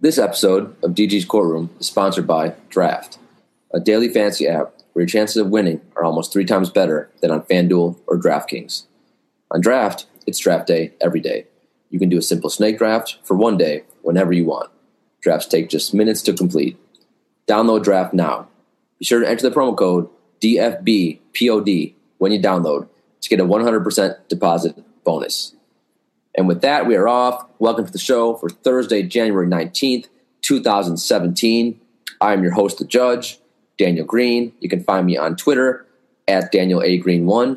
This episode of DG's Courtroom is sponsored by Draft, a daily fantasy app where your chances of winning are almost 3 times better than on FanDuel or DraftKings. On Draft, it's draft day every day. You can do a simple snake draft for one day whenever you want. Drafts take just minutes to complete. Download Draft now. Be sure to enter the promo code DFBPOD when you download to get a 100% deposit bonus. And with that, we are off. Welcome to the show for Thursday, January 19th, 2017. I am your host, the Judge, Daniel Green. You can find me on Twitter at DanielAGreen1.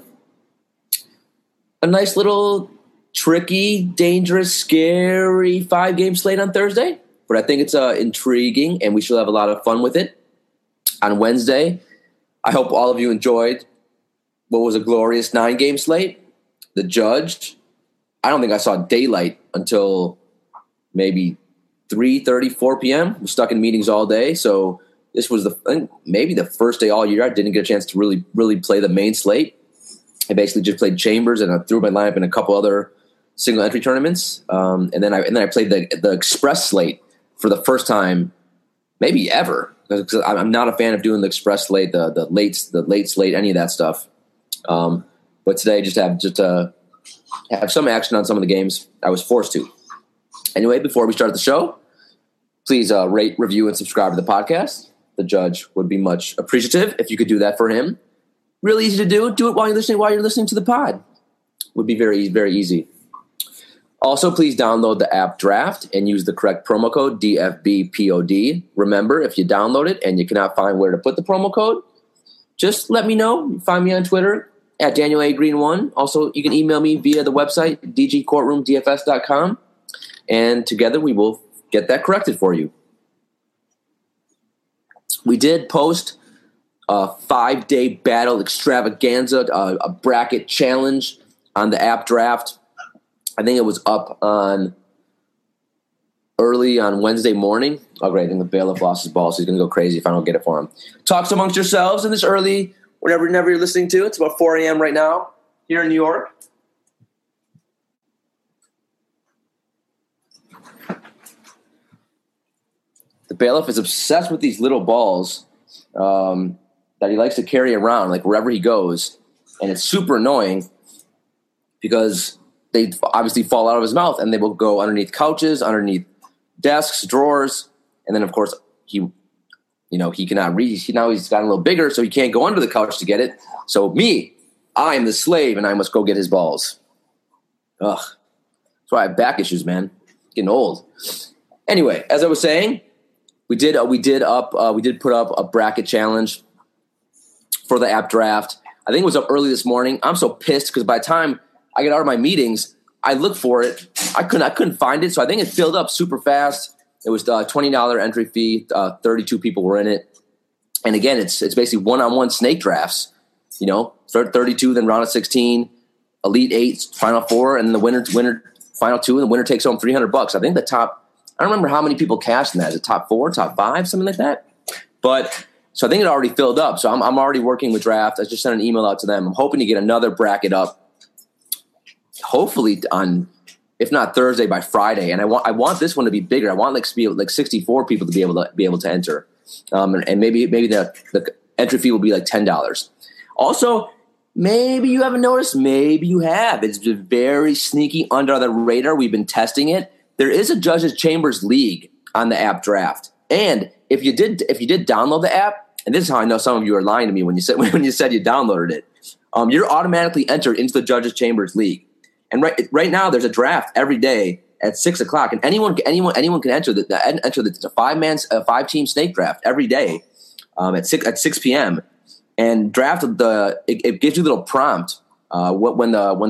A nice little tricky, dangerous, scary 5-game slate on Thursday, but I think it's intriguing, and we should have a lot of fun with it. On Wednesday, I hope all of you enjoyed what was a glorious 9-game slate. The Judge, I don't think I saw daylight until maybe 3:30, 4 p.m. We're stuck in meetings all day, so this was maybe the first day all year I didn't get a chance to really play the main slate. I basically just played Chambers, and I threw my lineup in a couple other single entry tournaments, and then I played the Express slate for the first time, maybe ever. Because I'm not a fan of doing the Express slate, the late slate, any of that stuff. But today, just have some action on some of the games I was forced to. Anyway, before we start the show, please rate, review, and subscribe to the podcast. The Judge would be much appreciative if you could do that for him. Really easy to do. Do it while you're listening to the pod. Would be very, very easy. Also, please download the app Draft and use the correct promo code DFBPOD. Remember, if you download it and you cannot find where to put the promo code, just let me know. Find me on Twitter at DanielAGreen1. Also, you can email me via the website, dgcourtroomdfs.com, and together we will get that corrected for you. We did post a 5-day battle extravaganza, a bracket challenge on the app Draft. I think it was up early on Wednesday morning. Oh, great. I think the bailiff lost his ball, so he's going to go crazy if I don't get it for him. Talks amongst yourselves in this early, whenever you're listening to. It's about 4 a.m. right now here in New York. The bailiff is obsessed with these little balls that he likes to carry around, like wherever he goes. And it's super annoying because they obviously fall out of his mouth, and they will go underneath couches, underneath desks, drawers, and then of course he cannot reach. Now he's gotten a little bigger, so he can't go under the couch to get it. So I am the slave, and I must go get his balls. Ugh, that's why I have back issues, man. Getting old. Anyway, as I was saying, we did put up a bracket challenge for the app Draft. I think it was up early this morning. I'm so pissed because by the time I get out of my meetings, I look for it. I couldn't find it, so I think it filled up super fast. It was a $20 entry fee. 32 people were in it, and again, it's basically one-on-one snake drafts. 32, then round of 16, Elite 8, Final 4, and the winner Final 2, and the winner takes home $300. I think the top. I don't remember how many people cashed in that. Is it top 4, top 5, something like that? But so I think it already filled up. So I'm already working with Draft. I just sent an email out to them. I'm hoping to get another bracket up. Hopefully on, if not Thursday, by Friday, and I want this one to be bigger. I want like 64 people to be able to enter, and maybe the entry fee will be like $10. Also, maybe you haven't noticed, maybe you have. It's been very sneaky under the radar. We've been testing it. There is a Judges Chambers League on the app Draft, and if you did download the app, and this is how I know some of you are lying to me when you said you downloaded it, you're automatically entered into the Judges Chambers League. And right now, there's a draft every day at 6 o'clock, and anyone can enter the 5-team snake draft every day at 6 p.m. And draft it gives you a little prompt when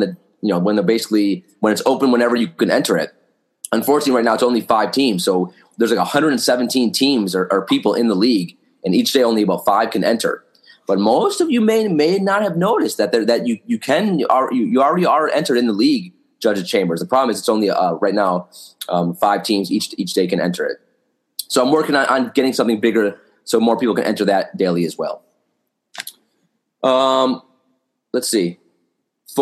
it's open whenever you can enter it. Unfortunately, right now it's only 5 teams, so there's like 117 teams or people in the league, and each day only about 5 can enter. But most of you may not have noticed that you already are entered in the league, Judges Chambers. The problem is it's only right now 5 teams each day can enter it. So I'm working on getting something bigger so more people can enter that daily as well. Let's see.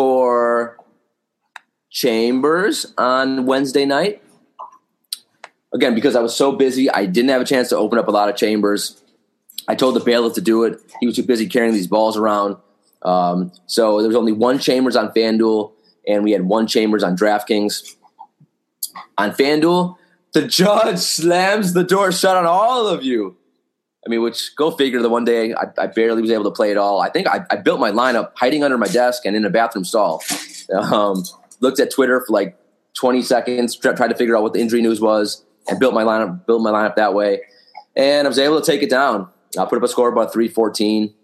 For Chambers on Wednesday night, again, because I was so busy, I didn't have a chance to open up a lot of chambers. I told the bailiff to do it. He was too busy carrying these balls around. So there was only one chambers on FanDuel, and we had one chambers on DraftKings. On FanDuel, the judge slams the door shut on all of you. I mean, which, go figure, the one day I barely was able to play at all. I think I built my lineup hiding under my desk and in a bathroom stall. Looked at Twitter for like 20 seconds, tried to figure out what the injury news was, and built my lineup that way. And I was able to take it down. I put up a score about 314.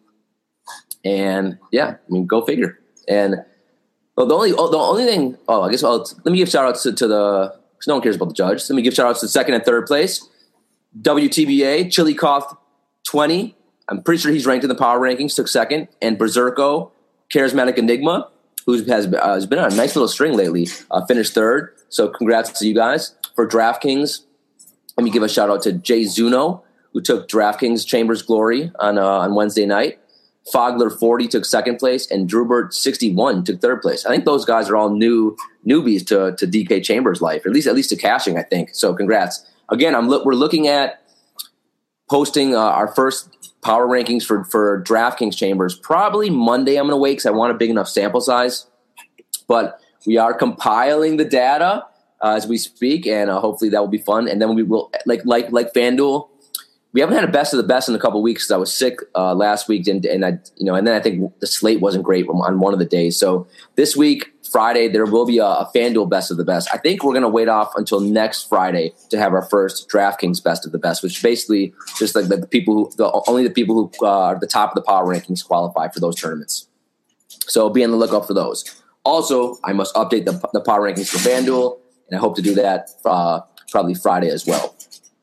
And yeah, I mean, go figure. And the only thing, let me give shout outs to the, because no one cares about the judge. Let me give shout outs to second and third place. WTBA, Chili Cough 20. I'm pretty sure he's ranked in the power rankings, took second. And Berserko, Charismatic Enigma, who has been on a nice little string lately, finished third. So congrats to you guys. For DraftKings, let me give a shout out to Jay Zuno, who took DraftKings Chambers Glory on Wednesday night. Fogler 40 took second place, and Drewbert 61 took third place. I think those guys are all newbies to DK Chambers life, at least to cashing, I think. So congrats. Again, we're looking at posting our first power rankings for DraftKings Chambers. Probably Monday I'm going to wait because I want a big enough sample size. But we are compiling the data as we speak, and hopefully that will be fun. And then we will, like FanDuel, we haven't had a best of the best in a couple of weeks because I was sick last week, and then I think the slate wasn't great on one of the days. So this week, Friday, there will be a FanDuel best of the best. I think we're going to wait off until next Friday to have our first DraftKings best of the best, which basically just like only the people who are at the top of the power rankings qualify for those tournaments. So be on the lookout for those. Also, I must update the power rankings for FanDuel, and I hope to do that probably Friday as well.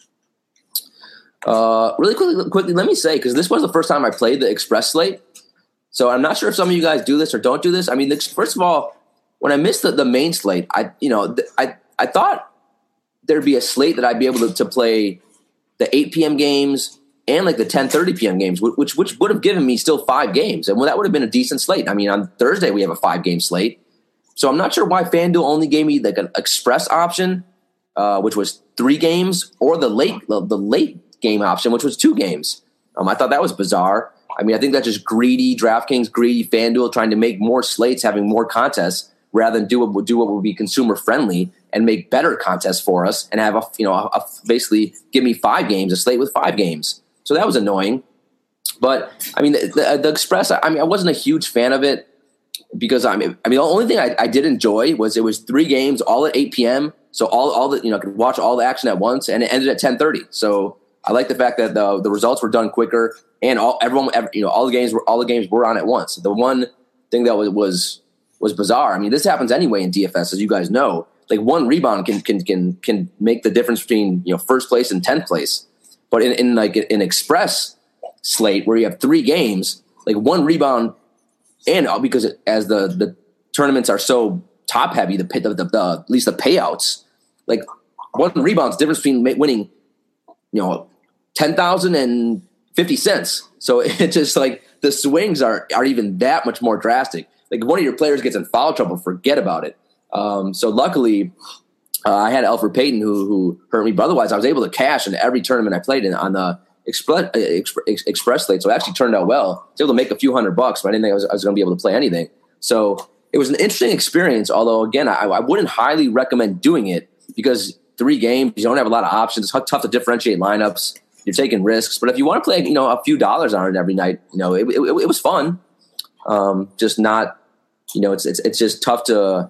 Really quickly, let me say, because this was the first time I played the Express slate, so I'm not sure if some of you guys do this or don't do this. I mean, first of all, when I missed the main slate, I thought there'd be a slate that I'd be able to play the 8 p.m. games and like the 10:30 p.m. games, which would have given me still 5 games, and that would have been a decent slate. I mean, on Thursday we have a 5-game slate, so I'm not sure why FanDuel only gave me like an Express option, which was 3 games, or the late game option, which was 2 games. I thought that was bizarre. I mean, I think that's just greedy DraftKings, greedy FanDuel trying to make more slates, having more contests, rather than do what would be consumer friendly and make better contests for us and have basically give me 5 games, a slate with 5 games. So that was annoying. But I mean, the Express, I mean, I wasn't a huge fan of it because I mean, the only thing I did enjoy was it was 3 games all at 8 p.m. So all the I could watch all the action at once, and it ended at 10:30. So I like the fact that the results were done quicker, and all the games were on at once. The one thing that was bizarre. I mean, this happens anyway in DFS, as you guys know. Like one rebound can make the difference between first place and 10th place. But in like an Express slate where you have 3 games, like one rebound, and because as the tournaments are so top heavy, at least the payouts, like one rebound's difference between winning 10,000 and 50 cents. So it's just like the swings are even that much more drastic. Like one of your players gets in foul trouble, forget about it. So luckily, I had Alfred Payton who hurt me, but otherwise I was able to cash in every tournament I played in on the Express slate. So it actually turned out well. I was able to make a few $100, but I didn't think I was going to be able to play anything. So it was an interesting experience. Although again, I wouldn't highly recommend doing it because 3 games, you don't have a lot of options. It's tough to differentiate lineups. You're taking risks. But if you want to play, a few dollars on it every night, it was fun. Just not, it's just tough to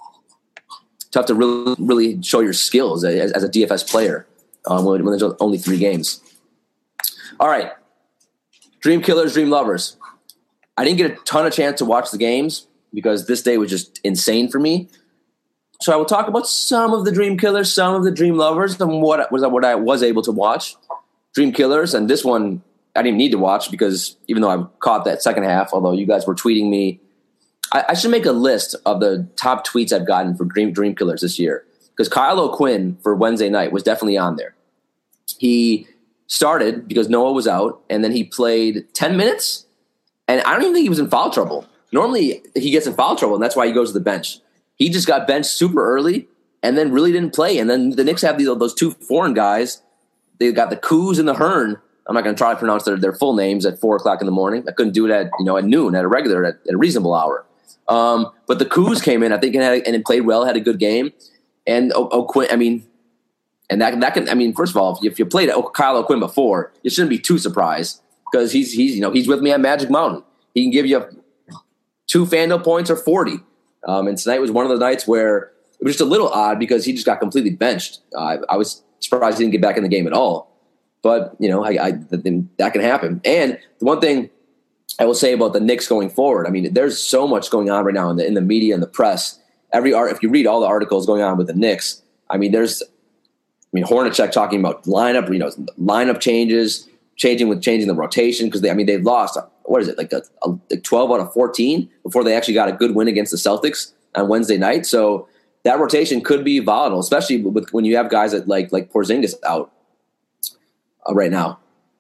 really show your skills as a DFS player when there's only 3 games. All right, Dream Killers, Dream Lovers. I didn't get a ton of chance to watch the games because this day was just insane for me. So I will talk about some of the Dream Killers, some of the Dream Lovers, and what I was able to watch. Dream Killers, and this one I didn't even need to watch because even though I caught that second half, although you guys were tweeting me, I should make a list of the top tweets I've gotten for Dream Killers this year because Kyle O'Quinn for Wednesday night was definitely on there. He started because Noah was out, and then he played 10 minutes, and I don't even think he was in foul trouble. Normally he gets in foul trouble, and that's why he goes to the bench. He just got benched super early, and then really didn't play. And then the Knicks have those two foreign guys. They got the Kuz and the Hearn. I'm not going to try to pronounce their full names at 4:00 in the morning. I couldn't do it at noon at a reasonable hour. But the Kuz came in, I think, and it played well, had a good game. And O'Quinn, and that can, first of all, if you played Kyle O'Quinn before, you shouldn't be too surprised because he's with me at Magic Mountain. He can give you 2 FanDuel points or 40. And tonight was one of the nights where it was just a little odd because he just got completely benched. I was surprised he didn't get back in the game at all. But, that can happen. And the one thing I will say about the Knicks going forward, there's so much going on right now in the media and the press. If you read all the articles going on with the Knicks, there's Hornacek talking about lineup changes, changing the rotation because they've lost, what is it, like 12 out of 14 before they actually got a good win against the Celtics on Wednesday night. So that rotation could be volatile, especially when you have guys that like Porzingis out right now.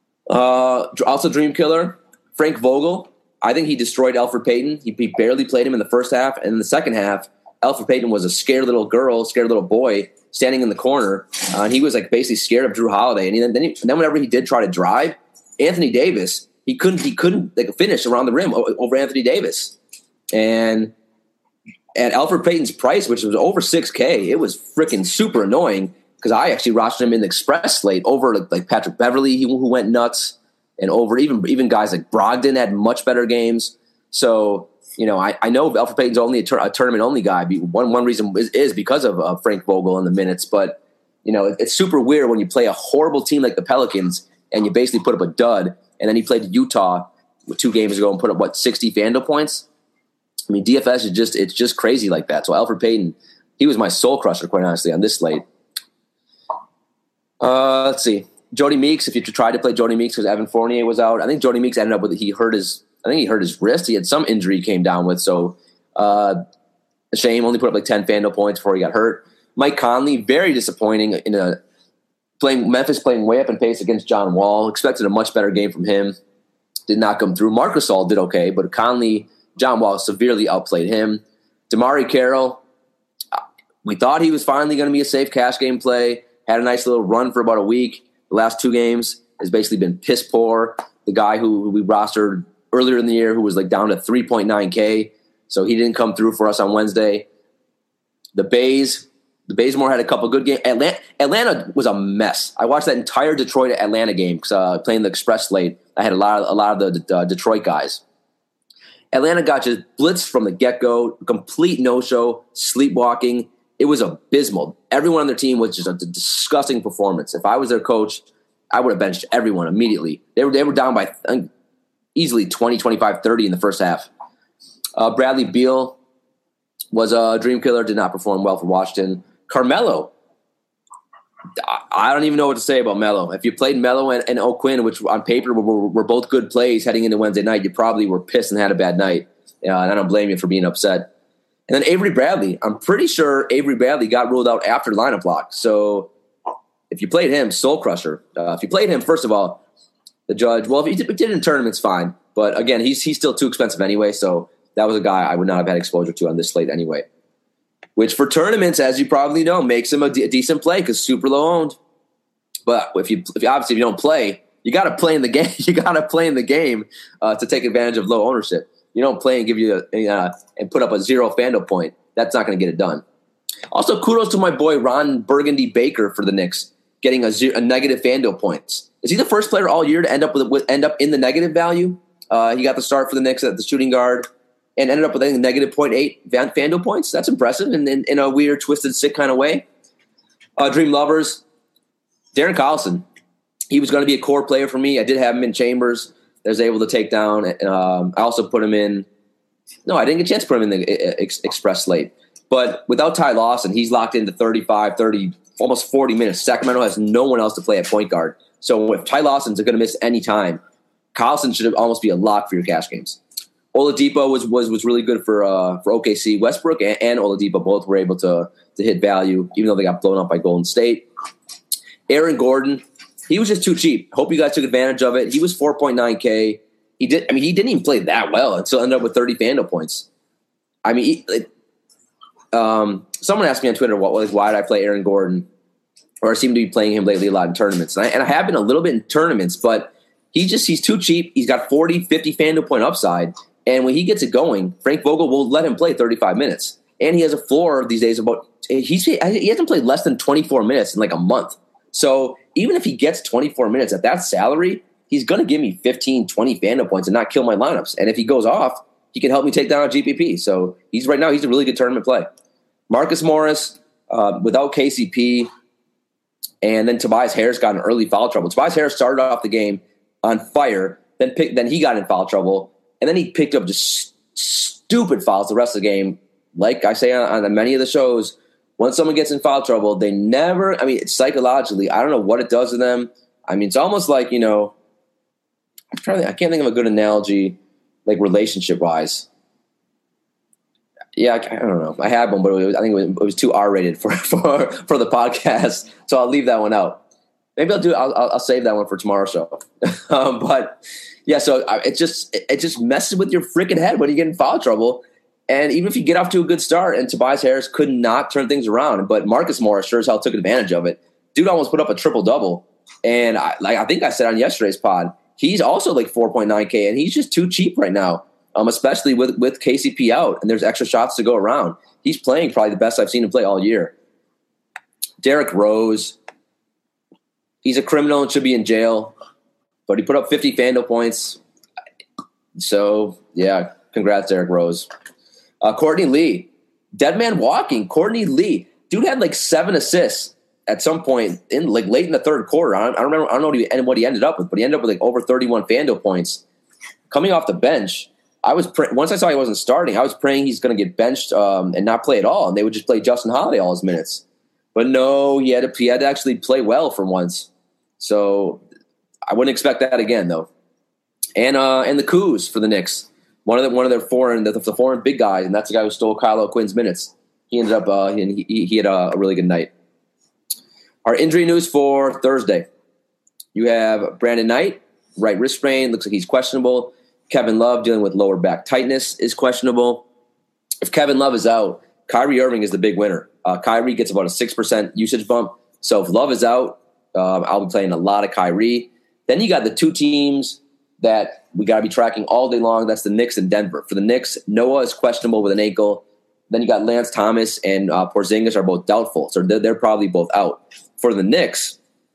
Also, Dream Killer, Frank Vogel. I think he destroyed Elfrid Payton. He barely played him in the first half, and in the second half, Elfrid Payton was a scared little boy standing in the corner, and he was basically scared of Drew Holiday. And then whenever he did try to drive, Anthony Davis, he couldn't finish around the rim over Anthony Davis. And at Elfrid Payton's price, which was over $6K, it was freaking super annoying because I actually rostered him in the express slate over like Patrick Beverley, who went nuts, and over even guys like Brogdon had much better games. So I know Elfrid Payton's only a tournament-only guy. One reason is because of Frank Vogel in the minutes. But, it's super weird when you play a horrible team like the Pelicans and you basically put up a dud, and then he played Utah 2 games ago and put up, 60 FanDuel points? DFS it's just crazy like that. So Elfrid Payton, he was my soul crusher, quite honestly, on this slate. Let's see. Jody Meeks, if you tried to play Jody Meeks because Evan Fournier was out, I think Jody Meeks ended up with he hurt his wrist. He had some injury he came down with. So a shame. Only put up 10 FanDuel points before he got hurt. Mike Conley, very disappointing Memphis playing way up in pace against John Wall. Expected a much better game from him. Did not come through. Marc Gasol did okay, but John Wall severely outplayed him. DeMarre Carroll, we thought he was finally going to be a safe cash game play. Had a nice little run for about a week. The last 2 games has basically been piss poor. The guy who we rostered earlier in the year who was down to 3.9K, so he didn't come through for us on Wednesday. The Bazemore had a couple good games. Atlanta was a mess. I watched that entire Detroit-Atlanta game playing the express slate. I had a lot of the Detroit guys. Atlanta got just blitzed from the get-go, complete no-show, sleepwalking. It was abysmal. Everyone on their team was just a disgusting performance. If I was their coach, I would have benched everyone immediately. They were down by easily 20, 25, 30 in the first half. Bradley Beal was a dream killer, did not perform well for Washington. Carmelo, I don't even know what to say about Melo. If you played Melo and O'Quinn, which on paper were both good plays heading into Wednesday night, you probably were pissed and had a bad night. And I don't blame you for being upset. And then Avery Bradley. I'm pretty sure Avery Bradley got ruled out after lineup block. So if you played him, soul crusher. If you played him, first of all, the judge, well, if he did in tournaments, fine. But again, he's still too expensive anyway. So that was a guy I would not have had exposure to on this slate anyway. Which for tournaments, as you probably know, makes him a decent play because super low owned. But if you don't play, you got to play in the game. You got to play in the game to take advantage of low ownership. You don't play and give you and put up a 0 FanDuel point. That's not going to get it done. Also, kudos to my boy Ron Burgundy Baker for the Knicks getting a negative FanDuel points. Is he the first player all year to end up in the negative value? He got the start for the Knicks at the shooting guard and ended up with, I think, negative 0.8 FanDuel points. That's impressive in a weird, twisted, sick kind of way. Dream Lovers, Darren Collison. He was going to be a core player for me. I did have him in Chambers. I was able to take down. I also put him in. No, I didn't get a chance to put him in the express slate. But without Ty Lawson, he's locked into 35, 30, almost 40 minutes. Sacramento has no one else to play at point guard. So if Ty Lawson's going to miss any time, Collison should almost be a lock for your cash games. Oladipo was really good for OKC. Westbrook and Oladipo both were able to hit value, even though they got blown up by Golden State. Aaron Gordon, he was just too cheap. Hope you guys took advantage of it. He was 4.9K. He didn't even play that well and still ended up with 30 FanDuel points. Someone asked me on Twitter, why did I play Aaron Gordon? Or I seem to be playing him lately a lot in tournaments. And I have been a little bit in tournaments, but he's too cheap. He's got 40, 50 FanDuel point upside. And when he gets it going, Frank Vogel will let him play 35 minutes. And he has a floor these days he hasn't played less than 24 minutes in like a month. So even if he gets 24 minutes at that salary, he's going to give me 15, 20 FanDuel points and not kill my lineups. And if he goes off, he can help me take down a GPP. So he's a really good tournament play. Marcus Morris, without KCP, and then Tobias Harris got in early foul trouble. Tobias Harris started off the game on fire, then he got in foul trouble, and then he picked up just stupid fouls the rest of the game. Like I say on many of the shows, when someone gets in foul trouble, they never – psychologically, I don't know what it does to them. It's almost like, I can't think of a good analogy, like relationship-wise. Yeah, I don't know. I had one, but it was too R-rated for the podcast, so I'll leave that one out. Maybe I'll save that one for tomorrow's show. But yeah, so it just messes with your freaking head when you get in foul trouble. And even if you get off to a good start, and Tobias Harris could not turn things around, but Marcus Morris sure as hell took advantage of it. Dude almost put up a triple-double. And I think I said on yesterday's pod, he's also like 4.9K, and he's just too cheap right now, especially with KCP out, and there's extra shots to go around. He's playing probably the best I've seen him play all year. Derrick Rose, he's a criminal and should be in jail, but he put up 50 FanDuel points. So, yeah, congrats, Derrick Rose. Courtney Lee, dead man walking. Courtney Lee, dude had like 7 assists at some point in like late in the third quarter. I don't know what he ended up with, but he ended up with like over 31 FanDuel points coming off the bench. Once I saw he wasn't starting, I was praying he's going to get benched and not play at all, and they would just play Justin Holiday all his minutes. But no, he had to actually play well for once. So I wouldn't expect that again, though. And the Kuz for the Knicks. One of their foreign big guys, and that's the guy who stole Kyle O'Quinn's minutes. He ended up he had a really good night. Our injury news for Thursday: you have Brandon Knight, right wrist sprain, looks like he's questionable. Kevin Love dealing with lower back tightness is questionable. If Kevin Love is out, Kyrie Irving is the big winner. Kyrie gets about a 6% usage bump. So if Love is out, I'll be playing a lot of Kyrie. Then you got the two teams that we got to be tracking all day long. That's the Knicks and Denver. For the Knicks, Noah is questionable with an ankle. Then you got Lance Thomas and Porzingis are both doubtful. So they're probably both out. For the Knicks,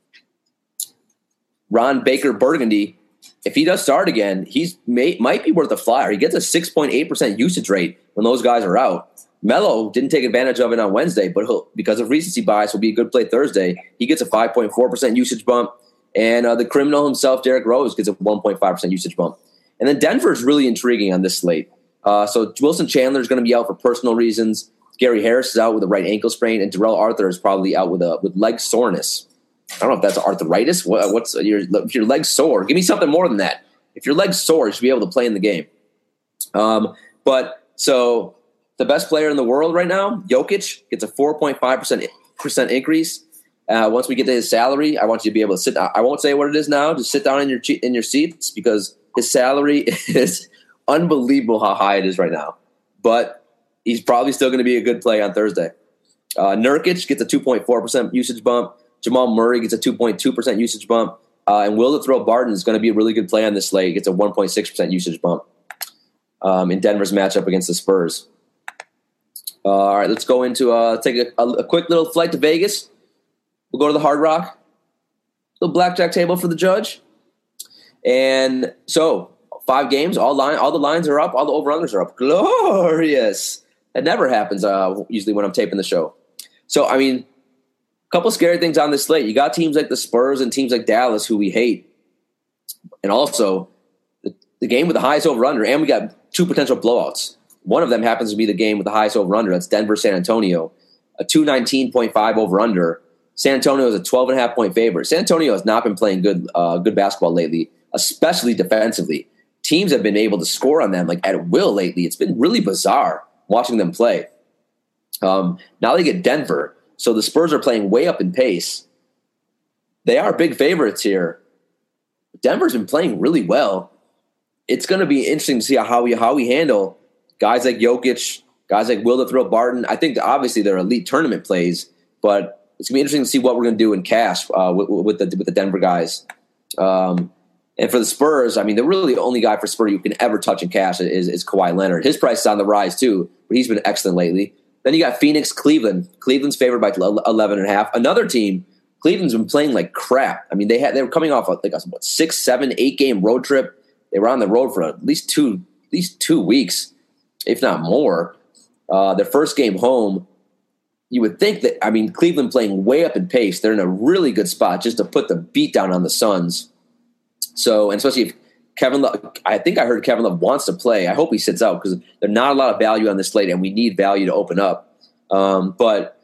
Ron Baker Burgundy, if he does start again, might be worth a flyer. He gets a 6.8% usage rate when those guys are out. Melo didn't take advantage of it on Wednesday, but because of recency bias, will be a good play Thursday. He gets a 5.4% usage bump. And the criminal himself, Derrick Rose, gets a 1.5% usage bump. And then Denver is really intriguing on this slate. So Wilson Chandler is going to be out for personal reasons. Gary Harris is out with a right ankle sprain, and Darrell Arthur is probably out with leg soreness. I don't know if that's arthritis. If your leg's sore, give me something more than that. If your leg's sore, you should be able to play in the game. So the best player in the world right now, Jokic, gets a 4.5% increase. Once we get to his salary, I want you to be able to sit down. I won't say what it is now. Just sit down in your seats because his salary is unbelievable how high it is right now. But he's probably still going to be a good play on Thursday. Nurkic gets a 2.4% usage bump. Jamal Murray gets a 2.2% usage bump. And Will to Throw Barton is going to be a really good play on this slate. He gets a 1.6% usage bump in Denver's matchup against the Spurs. All right, let's go into take a quick little flight to Vegas. We'll go to the Hard Rock, little blackjack table for the judge. And so 5 games, all the lines are up, all the over-unders are up. Glorious. That never happens usually when I'm taping the show. So, a couple scary things on this slate. You got teams like the Spurs and teams like Dallas who we hate. And also the game with the highest over-under, and we got 2 potential blowouts. One of them happens to be the game with the highest over-under. That's Denver-San Antonio, a 219.5 over-under. San Antonio is a 12.5-point favorite. San Antonio has not been playing good basketball lately, especially defensively. Teams have been able to score on them like at will lately. It's been really bizarre watching them play. Now they get Denver, so the Spurs are playing way up in pace. They are big favorites here. Denver's been playing really well. It's going to be interesting to see how we handle guys like Jokic Guys like Will the Thrill Barton. I think obviously they're elite tournament plays, but it's gonna be interesting to see what we're gonna do in cash with the Denver guys. And for the Spurs, I mean, the really only guy for Spurs you can ever touch in cash is Kawhi Leonard. His price is on the rise too, but he's been excellent lately. Then you got Phoenix, Cleveland. Cleveland's favored by 11.5. Another team, Cleveland's been playing like crap. I mean, they were coming off like a 6, 7, 8 game road trip. They were on the road for at least two weeks, if not more. Their first game home, you would think that, I mean, Cleveland playing way up in pace. They're in a really good spot just to put the beat down on the Suns. So, and especially if Kevin Love, I think I heard Kevin Love wants to play. I hope he sits out because there's not a lot of value on this slate, and we need value to open up. But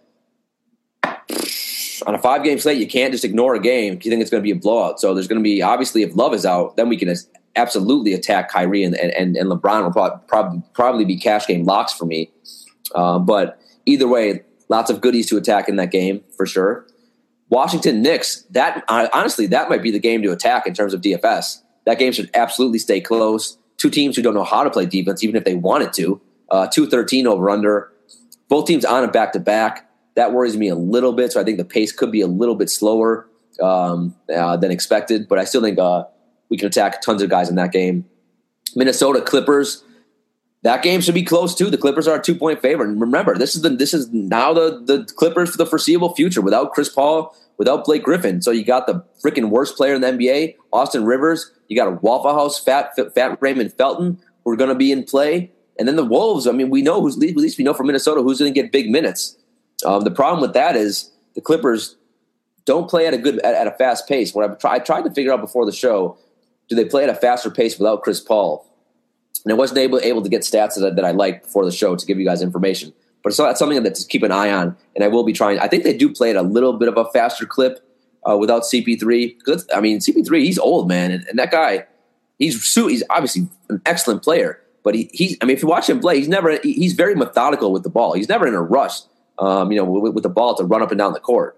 on a 5-game slate, you can't just ignore a game if you think it's going to be a blowout. So there's going to be, obviously, if Love is out, then we can absolutely attack Kyrie, and LeBron will probably be cash game locks for me. But either way, lots of goodies to attack in that game for sure. Washington Knicks, that honestly, that might be the game to attack in terms of DFS. That game should absolutely stay close. Two teams who don't know how to play defense, even if they wanted to. 213 over under. Both teams on a back-to-back. That worries me a little bit, so I think the pace could be a little bit slower than expected. But I still think we can attack tons of guys in that game. Minnesota Clippers. That game should be close too. The Clippers are a 2-point favorite. And remember, this is now the Clippers for the foreseeable future without Chris Paul, without Blake Griffin. So you got the freaking worst player in the NBA, Austin Rivers. You got a Waffle House fat Raymond Felton who are going to be in play. And then the Wolves, I mean, we know at least we know from Minnesota who's going to get big minutes. The problem with that is the Clippers don't play at a fast pace. What I tried to figure out before the show, do they play at a faster pace without Chris Paul? And I wasn't able to get stats that I liked before the show to give you guys information. But that's something that to keep an eye on, and I will be trying. I think they do play at a little bit of a faster clip without CP3. Because I mean, CP3, he's old, man, and that guy, he's obviously an excellent player. But he's I mean, if you watch him play, he's very methodical with the ball. He's never in a rush, with the ball to run up and down the court.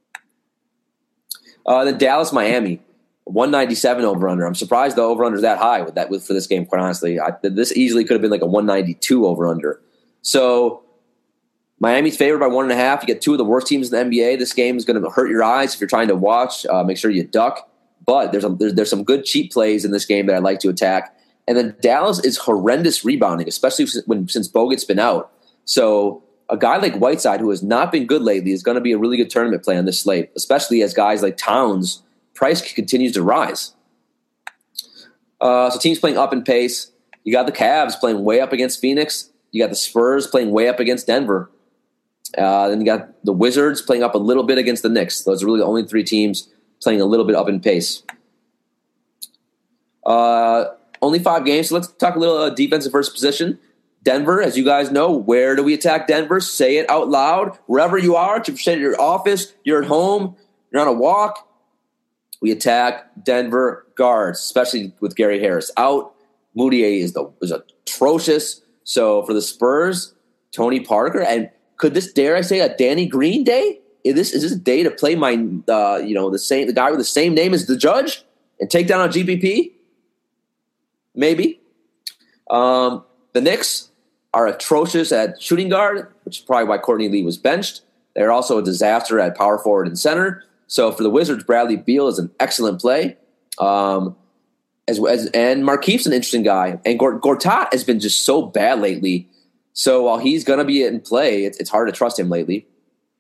Then Dallas, Miami. 197 over under. I'm surprised the over under is that high for this game. Quite honestly, this easily could have been like a 192 over under. So Miami's favored by 1.5. You get two of the worst teams in the NBA. This game is going to hurt your eyes if you're trying to watch. Make sure you duck. But there's some good cheap plays in this game that I like to attack. And then Dallas is horrendous rebounding, especially since Bogut's been out. So a guy like Whiteside, who has not been good lately, is going to be a really good tournament play on this slate, especially as guys like Towns. Price continues to rise. So teams playing up in pace. You got the Cavs playing way up against Phoenix. You got the Spurs playing way up against Denver. Then you got the Wizards playing up a little bit against the Knicks. Those are really the only three teams playing a little bit up in pace. Only 5 games, so let's talk a little defensive first position. Denver, as you guys know, where do we attack Denver? Say it out loud. Wherever you are, if you're at your office, you're at home, you're on a walk, we attack Denver guards, especially with Gary Harris out. Moutier is atrocious. So for the Spurs, Tony Parker, and could this, dare I say, a Danny Green day? Is this a day to play the guy with the same name as the Judge and take down a GPP? Maybe. The Knicks are atrocious at shooting guard, which is probably why Courtney Lee was benched. They're also a disaster at power forward and center. So for the Wizards, Bradley Beal is an excellent play. And Markeith's an interesting guy. And Gortat has been just so bad lately. So while he's going to be in play, it's hard to trust him lately.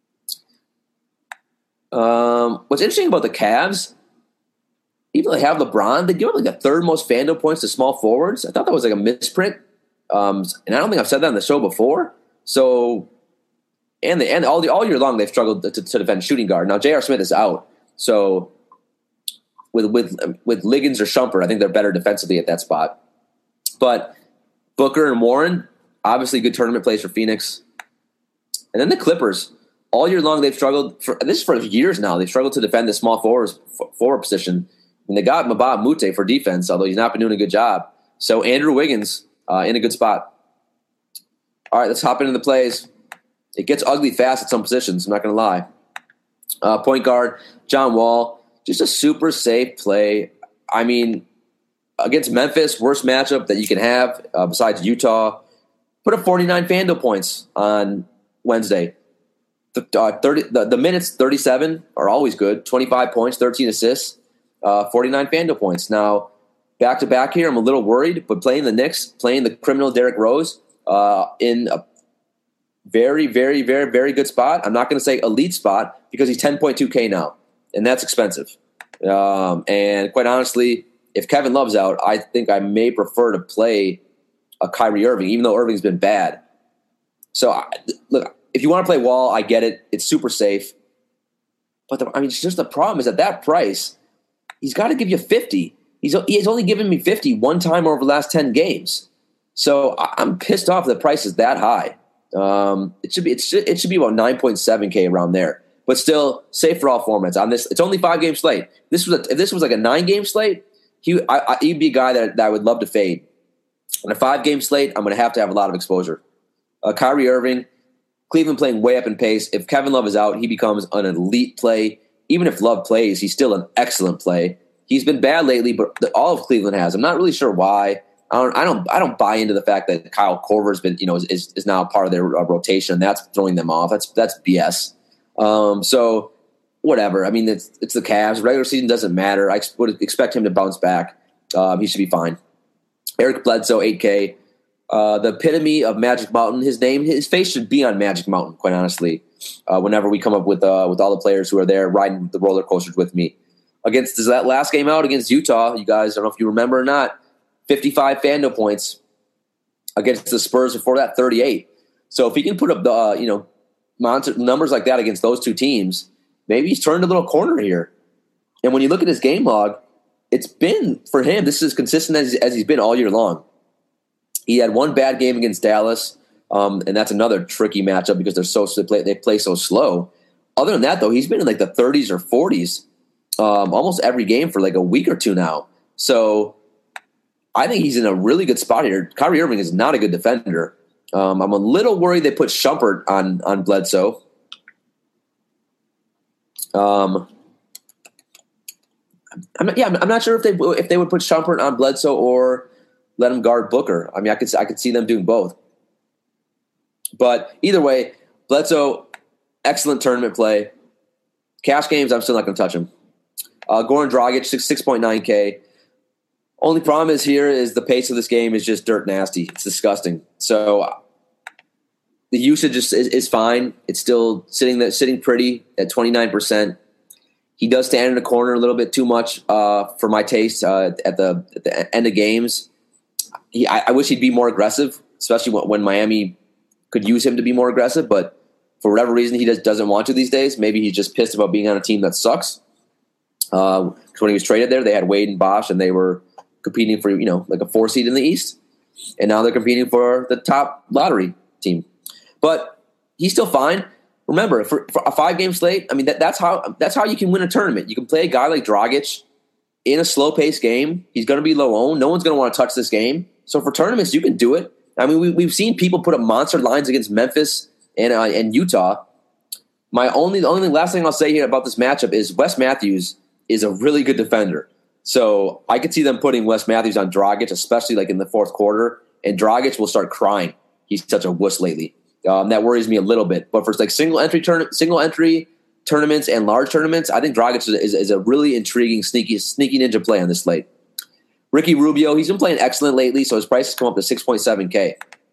What's interesting about the Cavs, even though they have LeBron, they give up like the third most FanDuel points to small forwards. I thought that was like a misprint. And I don't think I've said that on the show before. So... And all year long they've struggled to defend shooting guard. Now J.R. Smith is out, so with Liggins or Shumpert, I think they're better defensively at that spot. But Booker and Warren, obviously good tournament plays for Phoenix. And then the Clippers, all year long they've struggled for years now. They've struggled to defend the small forward position. And they got Mbah Moute for defense, although he's not been doing a good job. So Andrew Wiggins in a good spot. All right, let's hop into the plays. It gets ugly fast at some positions, I'm not going to lie. Point guard, John Wall, just a super safe play. I mean, against Memphis, worst matchup that you can have besides Utah. Put up 49 FanDuel points on Wednesday. The minutes 37 are always good. 25 points, 13 assists, 49 FanDuel points. Now, back to back here, I'm a little worried, but playing the Knicks, playing the criminal Derrick Rose in a very, very, very, very good spot. I'm not going to say elite spot because he's 10.2K now, and that's expensive. And quite honestly, if Kevin Love's out, I think I may prefer to play a Kyrie Irving, even though Irving's been bad. So, look, if you want to play Wall, I get it. It's super safe. But, just the problem is at that price, he's got to give you 50. He's only given me 50 one time over the last 10 games. So I'm pissed off the price is that high. It should be about 9.7K around there. But still, safe for all formats. On this, it's only 5-game slate. If this was like a 9-game slate, he'd be a guy that I would love to fade. On a 5-game slate, I'm going to have a lot of exposure. Kyrie Irving, Cleveland playing way up in pace. If Kevin Love is out, he becomes an elite play. Even if Love plays, he's still an excellent play. He's been bad lately, but all of Cleveland has. I'm not really sure why. I don't buy into the fact that Kyle Korver's been, is now part of their rotation, and that's throwing them off. That's BS. So whatever. I mean, it's the Cavs. Regular season doesn't matter. I would expect him to bounce back. He should be fine. Eric Bledsoe, 8K. The epitome of Magic Mountain. His face should be on Magic Mountain, quite honestly. Whenever we come up with all the players who are there riding the roller coasters with me. Against that last game out against Utah, you guys, I don't know if you remember or not, 55 FanDuel points against the Spurs. Before that, 38. So if he can put up the monster numbers like that against those two teams, maybe he's turned a little corner here. And when you look at his game log, it's been for him. This is as consistent as he's been all year long. He had one bad game against Dallas, and that's another tricky matchup because they play so slow. Other than that, though, he's been in like the 30s or 40s. Almost every game for like a week or two now. So I think he's in a really good spot here. Kyrie Irving is not a good defender. I'm a little worried they put Shumpert on Bledsoe. I'm not sure if they would put Shumpert on Bledsoe or let him guard Booker. I mean, I could see them doing both. But either way, Bledsoe, excellent tournament play. Cash games, I'm still not going to touch him. Goran Dragic, 6.9K. Only problem is the pace of this game is just dirt nasty. It's disgusting. So the usage is fine. It's still sitting pretty at 29%. He does stand in the corner a little bit too much for my taste at the end of games. I wish he'd be more aggressive, especially when Miami could use him to be more aggressive. But for whatever reason, he doesn't want to these days. Maybe he's just pissed about being on a team that sucks. When he was traded there, they had Wade and Bosh, and they were competing for like a 4 seed in the East, and now they're competing for the top lottery team. But he's still fine. Remember, for a 5-game slate, I mean that's how you can win a tournament. You can play a guy like Dragic in a slow paced game. He's going to be low owned. No one's going to want to touch this game. So for tournaments, you can do it. I mean, we've seen people put up monster lines against Memphis and Utah. The only last thing I'll say here about this matchup is Wes Matthews is a really good defender. So I could see them putting Wes Matthews on Dragic, especially like in the fourth quarter, and Dragic will start crying. He's such a wuss lately. That worries me a little bit. But for like single entry tournaments and large tournaments, I think Dragic is a really intriguing, sneaky ninja play on this slate. Ricky Rubio, he's been playing excellent lately, so his price has come up to 6.7K.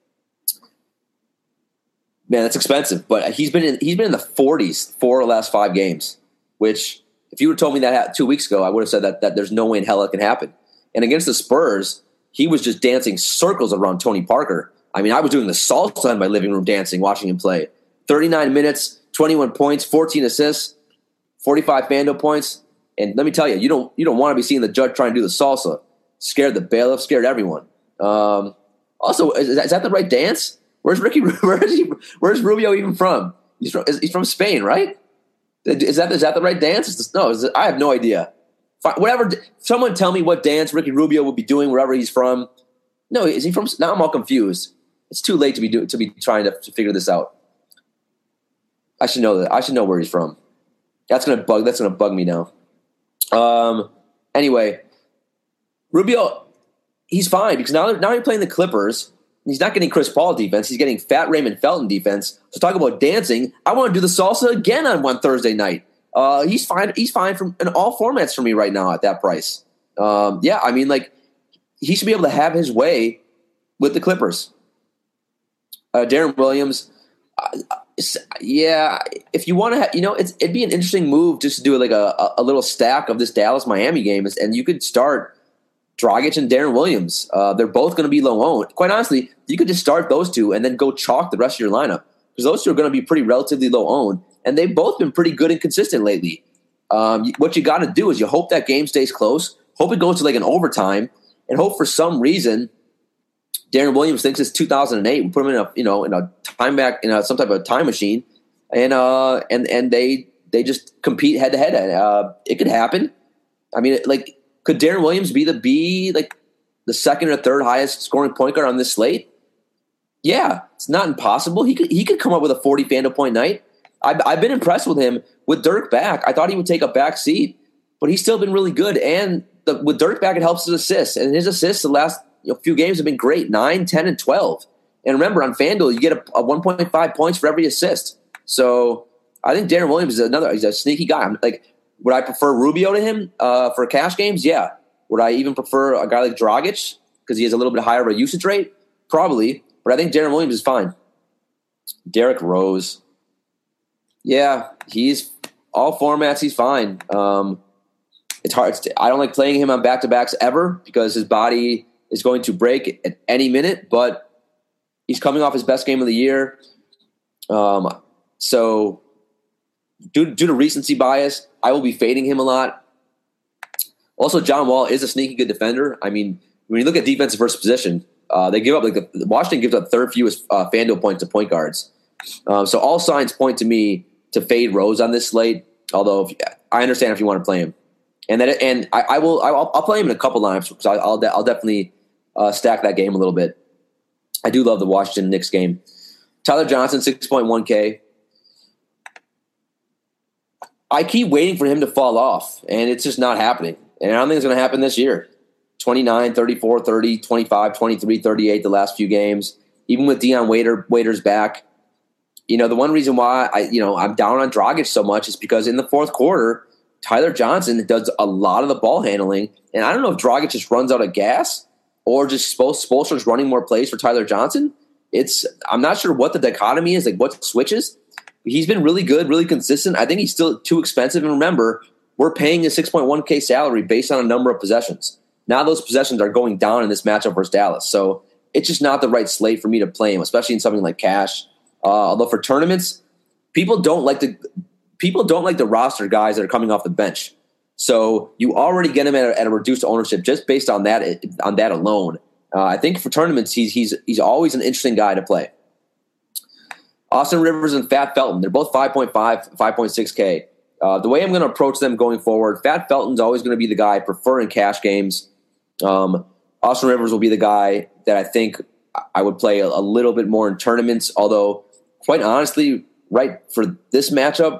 Man, that's expensive, but he's been in the 40s for the last 5 games, which if you would have told me that 2 weeks ago, I would have said that there's no way in hell it can happen. And against the Spurs, he was just dancing circles around Tony Parker. I mean, I was doing the salsa in my living room dancing, watching him play. 39 minutes, 21 points, 14 assists, 45 FanDuel points. And let me tell you, you don't want to be seeing the judge trying to do the salsa. Scared the bailiff, scared everyone. Also, is that the right dance? Where's Ricky? Where's Rubio even from? He's from Spain, right? Is that the right dance? I have no idea. Whatever. Someone tell me what dance Ricky Rubio will be doing wherever he's from. No, is he from? Now I'm all confused. It's too late to be trying to figure this out. I should know that. I should know where he's from. That's gonna bug me now. Anyway, Rubio, he's fine because now you're playing the Clippers, he's not getting Chris Paul defense. He's getting fat Raymond Felton defense. So talk about dancing. I want to do the salsa again on one Thursday night. He's fine. He's fine in all formats for me right now at that price. Yeah, I mean, like, he should be able to have his way with the Clippers. Darren Williams, yeah, if you want to have, it'd be an interesting move just to do like a little stack of this Dallas-Miami game, and you could start Dragic and Darren Williams. They're both going to be low owned. Quite honestly, you could just start those two and then go chalk the rest of your lineup, because those two are going to be pretty relatively low owned, and they've both been pretty good and consistent lately. What you got to do is you hope that game stays close, hope it goes to like an overtime, and hope for some reason Darren Williams thinks it's 2008. We put him in a time back in some type of time machine, and they just compete head to head. It could happen. I mean, like, could Darren Williams be the second or third highest scoring point guard on this slate? Yeah, it's not impossible. He could come up with a 40 FanDuel point night. I've been impressed with him with Dirk back. I thought he would take a back seat, but he's still been really good. And with Dirk back, it helps his assists, and his assists the last few games have been great, 9, 10, and 12. And remember, on FanDuel, you get a 1.5 points for every assist. So I think Darren Williams he's a sneaky guy. Would I prefer Rubio to him for cash games? Yeah. Would I even prefer a guy like Dragic because he has a little bit higher of a usage rate? Probably. But I think Darren Williams is fine. Derrick Rose. Yeah, he's all formats. He's fine. It's hard. I don't like playing him on back-to-backs ever because his body is going to break at any minute, but he's coming off his best game of the year. So due to recency bias, I will be fading him a lot. Also, John Wall is a sneaky good defender. I mean, when you look at defensive versus position, they give up Washington gives up third fewest FanDuel points to point guards. So all signs point to me to fade Rose on this slate. Although I understand if you want to play him, I'll play him in a couple lineups because I'll definitely stack that game a little bit. I do love the Washington Knicks game. Tyler Johnson, 6.1K. I keep waiting for him to fall off, and it's just not happening. And I don't think it's going to happen this year. 29, 34, 30, 25, 23, 38 the last few games. Even with Dion Waiters back. The one reason why I'm down on Dragic so much is because in the fourth quarter, Tyler Johnson does a lot of the ball handling. And I don't know if Dragic just runs out of gas or just Spoelstra's running more plays for Tyler Johnson. I'm not sure what the dichotomy is, like what switches. He's been really good, really consistent. I think he's still too expensive. And remember, we're paying a 6.1K salary based on a number of possessions. Now those possessions are going down in this matchup versus Dallas. So it's just not the right slate for me to play him, especially in something like cash. Although for tournaments, people don't like the roster guys that are coming off the bench. So you already get him at a reduced ownership just based on that alone. I think for tournaments, he's always an interesting guy to play. Austin Rivers and Fat Felton, they're both 5.5, 5.6K. The way I'm going to approach them going forward, Fat Felton's always going to be the guy I prefer in cash games. Austin Rivers will be the guy that I think I would play a little bit more in tournaments, although quite honestly, right for this matchup,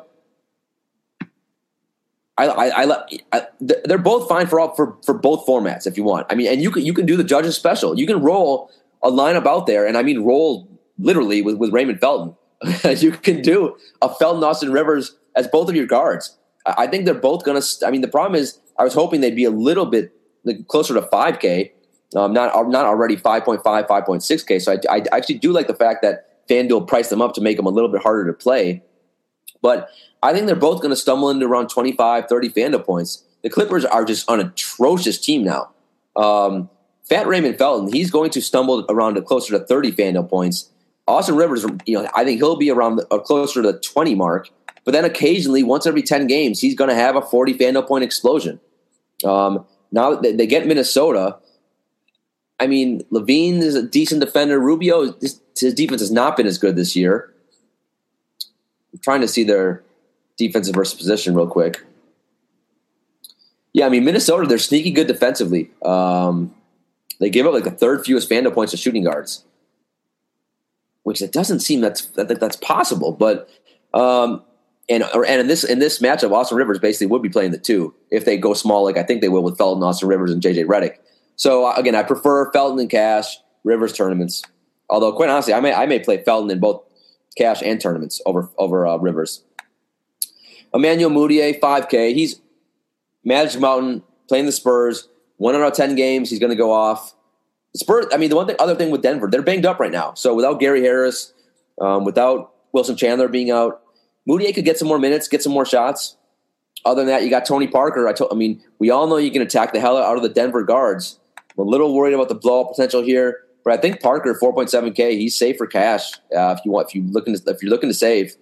they're both fine for both formats if you want. I mean, and you can do the judges special. You can roll a lineup out there, and I mean roll literally with Raymond Felton. You can do a Felton Austin Rivers as both of your guards. I think they're both going to. I mean, the problem is I was hoping they'd be a little bit closer to 5K, not already 5.5, 5.6K. So I actually do like the fact that FanDuel priced them up to make them a little bit harder to play. But I think they're both going to stumble into around 25, 30 FanDuel points. The Clippers are just an atrocious team now. Fat Raymond Felton, he's going to stumble around to closer to 30 FanDuel points. Austin Rivers, I think he'll be around closer to the 20 mark. But then occasionally, once every 10 games, he's going to have a 40 FanDuel point explosion. Now that they get Minnesota, I mean, Levine is a decent defender. Rubio, his defense has not been as good this year. I'm trying to see their defensive versus position real quick. Yeah, I mean, Minnesota, they're sneaky good defensively. They give up the third fewest FanDuel points to shooting guards, which it doesn't seem that's possible. But and in this matchup, Austin Rivers basically would be playing the two if they go small, like I think they will with Felton, Austin Rivers, and JJ Redick. So again, I prefer Felton and cash, Rivers tournaments. Although, quite honestly, I may play Felton in both cash and tournaments over Rivers. Emmanuel Mudiay, 5K. He's Magic Mountain, playing the Spurs. 1 out of 10 games, he's going to go off. The Spurs, I mean, other thing with Denver, they're banged up right now. So without Gary Harris, without Wilson Chandler being out, Mudiay could get some more minutes, get some more shots. Other than that, you got Tony Parker. We all know you can attack the hell out of the Denver guards. I'm a little worried about the blow-up potential here, but I think Parker, 4.7K, he's safe for cash if you're looking to save.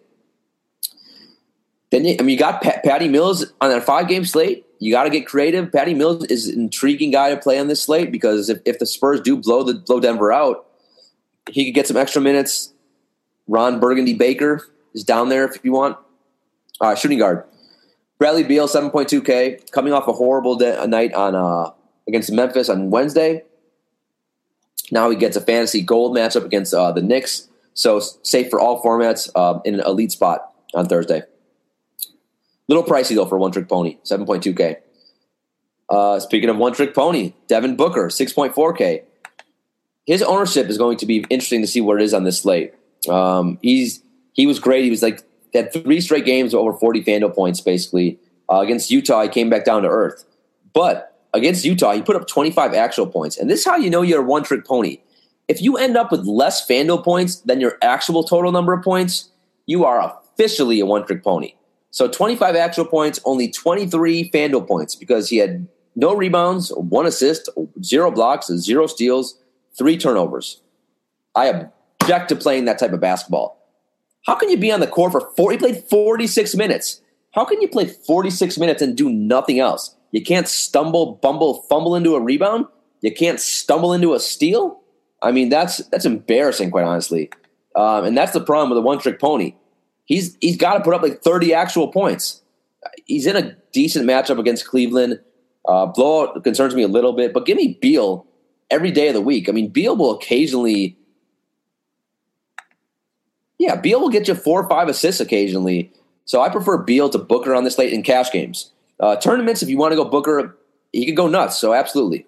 Then you got Patty Mills on that 5-game slate. You got to get creative. Patty Mills is an intriguing guy to play on this slate because if the Spurs do blow Denver out, he could get some extra minutes. Ron Burgundy Baker is down there if you want. Shooting guard. Bradley Beal, 7.2K, coming off a horrible night on against Memphis on Wednesday. Now he gets a fantasy gold matchup against the Knicks, so safe for all formats in an elite spot on Thursday. Little pricey, though, for one-trick pony, 7.2K. Speaking of one-trick pony, Devin Booker, 6.4K. His ownership is going to be interesting to see what it is on this slate. He was great. He was had 3 straight games of over 40 FanDuel points, basically. Against Utah, he came back down to earth. But against Utah, he put up 25 actual points. And this is how you know you're a one-trick pony. If you end up with less FanDuel points than your actual total number of points, you are officially a one-trick pony. So 25 actual points, only 23 FanDuel points because he had no rebounds, 1 assist, 0 blocks, 0 steals, 3 turnovers. I object to playing that type of basketball. How can you be on the court he played 46 minutes. How can you play 46 minutes and do nothing else? You can't stumble, bumble, fumble into a rebound? You can't stumble into a steal? I mean, that's embarrassing, quite honestly. And that's the problem with a one-trick pony. He's got to put up 30 actual points. He's in a decent matchup against Cleveland. Blowout concerns me a little bit, but give me Beal every day of the week. I mean, Beal will occasionally – Beal will get you 4 or 5 assists occasionally. So I prefer Beal to Booker on this slate in cash games. Tournaments, if you want to go Booker, he could go nuts. So absolutely.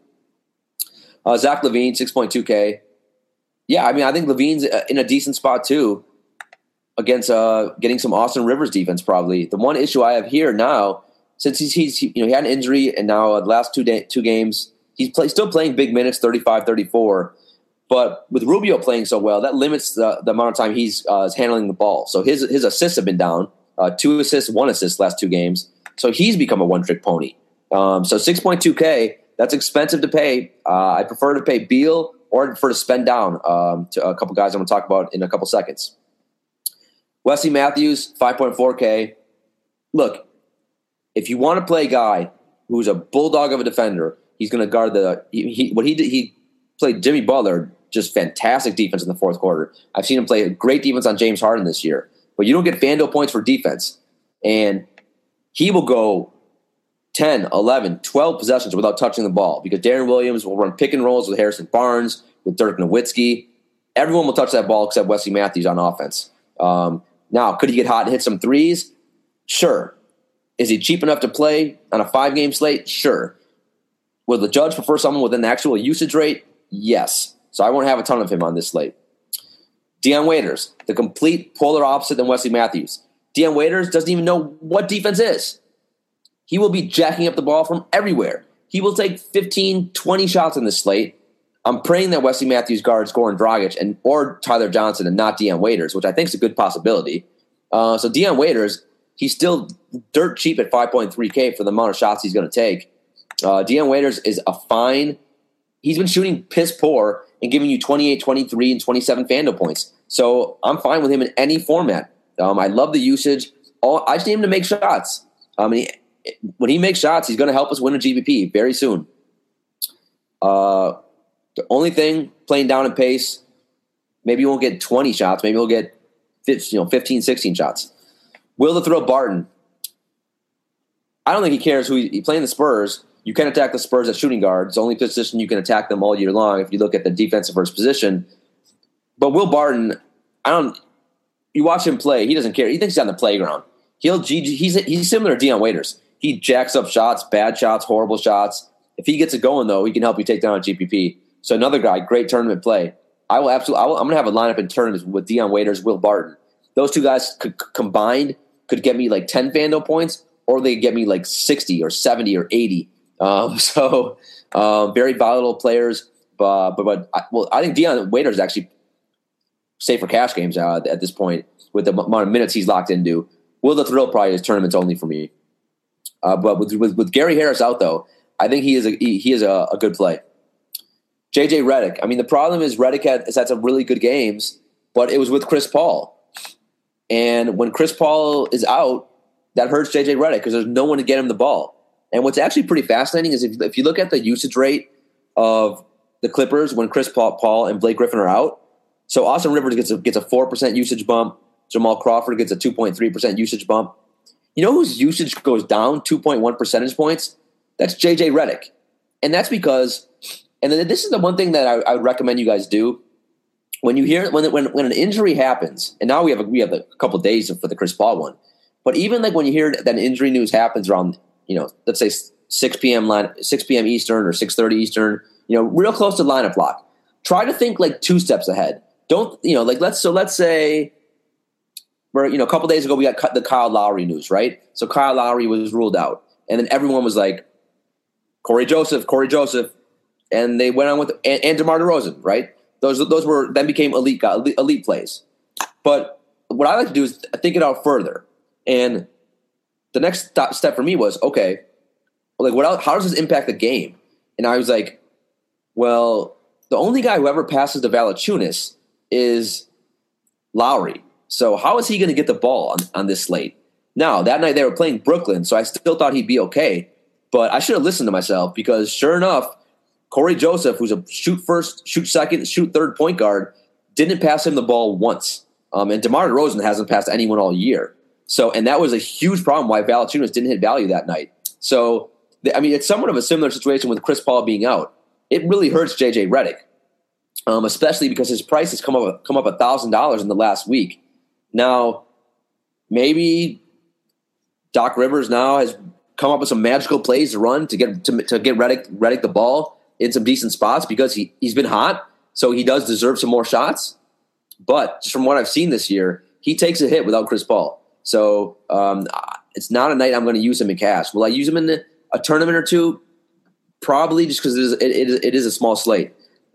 Zach LaVine, 6.2K. Yeah, I mean, I think LaVine's in a decent spot too against getting some Austin Rivers defense probably. The one issue I have here now, since he had an injury and now the last two games, he's still playing big minutes, 35, 34. But with Rubio playing so well, that limits the amount of time he's handling the ball. So his assists have been down, 2 assists, 1 assist last 2 games. So he's become a one-trick pony. So 6.2K, that's expensive to pay. I prefer to pay Beal or I prefer to spend down to a couple guys I'm going to talk about in a couple seconds. Wesley Matthews, 5.4K. Look, if you want to play a guy who's a bulldog of a defender, he's going to guard he played Jimmy Butler, just fantastic defense in the fourth quarter. I've seen him play great defense on James Harden this year. But you don't get FanDuel points for defense. And he will go 10, 11, 12 possessions without touching the ball because Darren Williams will run pick and rolls with Harrison Barnes, with Dirk Nowitzki. Everyone will touch that ball except Wesley Matthews on offense. Now, could he get hot and hit some threes? Sure. Is he cheap enough to play on a 5-game slate? Sure. Will the judge prefer someone with an actual usage rate? Yes. So I won't have a ton of him on this slate. Dion Waiters, the complete polar opposite than Wesley Matthews. Dion Waiters doesn't even know what defense is. He will be jacking up the ball from everywhere. He will take 15, 20 shots in this slate. I'm praying that Wesley Matthews guards Goran Dragic or Tyler Johnson and not Dion Waiters, which I think is a good possibility. So Dion Waiters, he's still dirt cheap at 5.3K for the amount of shots he's going to take. Dion Waiters is a fine. He's been shooting piss poor and giving you 28, 23, and 27 FanDuel points. So I'm fine with him in any format. I love the usage. I just need him to make shots. When he makes shots, he's going to help us win a GPP very soon. The only thing, playing down in pace, maybe he won't get 20 shots. Maybe he'll get 15, 16 shots. Will to throw Barton. I don't think he cares who he's playing the Spurs. You can attack the Spurs at shooting guard. It's the only position you can attack them all year long if you look at the defensive first position. But Will Barton, you watch him play, he doesn't care. He thinks he's on the playground. He's similar to Dion Waiters. He jacks up shots, bad shots, horrible shots. If he gets it going, though, he can help you take down a GPP. So another guy, great tournament play. I will absolutely. I'm going to have a lineup in tournaments with Dion Waiters, Will Barton. Those two guys combined could get me like 10 FanDuel points, or they get me like 60 or 70 or 80. Very volatile players. But I think Dion Waiters is actually safe for cash games at this point with the amount of minutes he's locked into. Will the Thrill probably is tournaments only for me. But with Gary Harris out though, I think he is a good play. JJ Redick. I mean, the problem is Redick has had some really good games, but it was with Chris Paul. And when Chris Paul is out, that hurts JJ Redick because there's no one to get him the ball. And what's actually pretty fascinating is if you look at the usage rate of the Clippers when Chris Paul and Blake Griffin are out, so Austin Rivers gets a 4% usage bump. Jamal Crawford gets a 2.3% usage bump. You know whose usage goes down 2.1 percentage points? That's JJ Redick. And that's because, and then this is the one thing that I would recommend you guys do. When you hear when an injury happens, and now we have a couple of days for the Chris Paul one, but even like when you hear that injury news happens around, let's say 6 p.m. Eastern or 6:30 Eastern, real close to lineup lock. Try to think like 2 steps ahead. Don't let's say where a couple days ago we got the Kyle Lowry news, right? So Kyle Lowry was ruled out, and then everyone was like Corey Joseph, and they went on with and DeMar DeRozan, right? Those were then became elite plays. But what I like to do is think it out further. And the next step for me was, okay, like what else, how does this impact the game? And I was like, well, the only guy who ever passes to Valanciunas is Lowry. So how is he going to get the ball on this slate? Now, that night they were playing Brooklyn, so I still thought he'd be okay. But I should have listened to myself because sure enough, Corey Joseph, who's a shoot first, shoot second, shoot third point guard, didn't pass him the ball once. And DeMar DeRozan hasn't passed anyone all year. So, and that was a huge problem why Valanciunas didn't hit value that night. So, it's somewhat of a similar situation with Chris Paul being out. It really hurts JJ Redick, especially because his price has come up $1,000 in the last week. Now, maybe Doc Rivers now has come up with some magical plays to run to get Redick the ball in some decent spots because he's been hot, so he does deserve some more shots. But just from what I've seen this year, he takes a hit without Chris Paul. So it's not a night I'm going to use him in cash. Will I use him in a tournament or two? Probably, just because it is a small slate.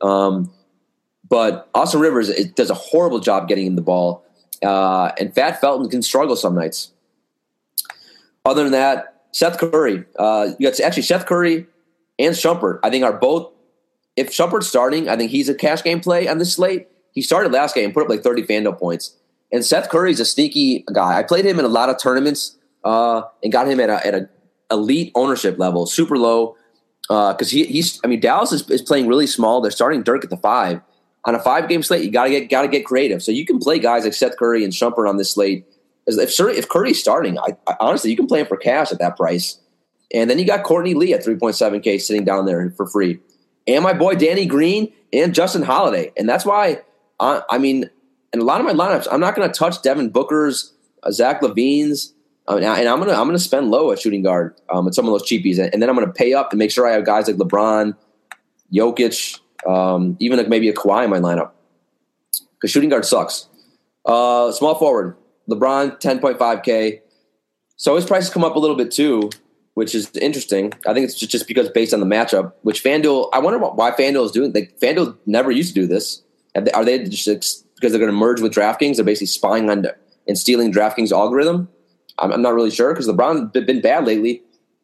But Austin Rivers does a horrible job getting him the ball, and Fat Felton can struggle some nights. Other than that, Seth Curry. You got actually Seth Curry and Shumpert, I think, are both. If Shumpert's starting, I think he's a cash game play on this slate. He started last game, put up like 30 FanDuel points. And Seth Curry's a sneaky guy. I played him in a lot of tournaments and got him at a elite ownership level, super low. Because Dallas is playing really small. They're starting Dirk at the 5. On a 5-game slate, you gotta get creative. So you can play guys like Seth Curry and Shumpert on this slate. If Curry's starting, I honestly, you can play him for cash at that price. And then you got Courtney Lee at 3.7K sitting down there for free. And my boy Danny Green and Justin Holiday. And that's why, in a lot of my lineups, I'm not going to touch Devin Booker's, Zach LaVine's, and I'm gonna spend low at shooting guard at some of those cheapies. And then I'm going to pay up to make sure I have guys like LeBron, Jokic, even like maybe a Kawhi in my lineup. Because shooting guard sucks. Small forward, LeBron, 10.5K. So his prices come up a little bit too, which is interesting. I think it's just because based on the matchup, which FanDuel, I wonder why FanDuel is doing. FanDuel never used to do this. Are they just because they're going to merge with DraftKings? They're basically spying on and stealing DraftKings algorithm. I'm not really sure because LeBron's been bad lately.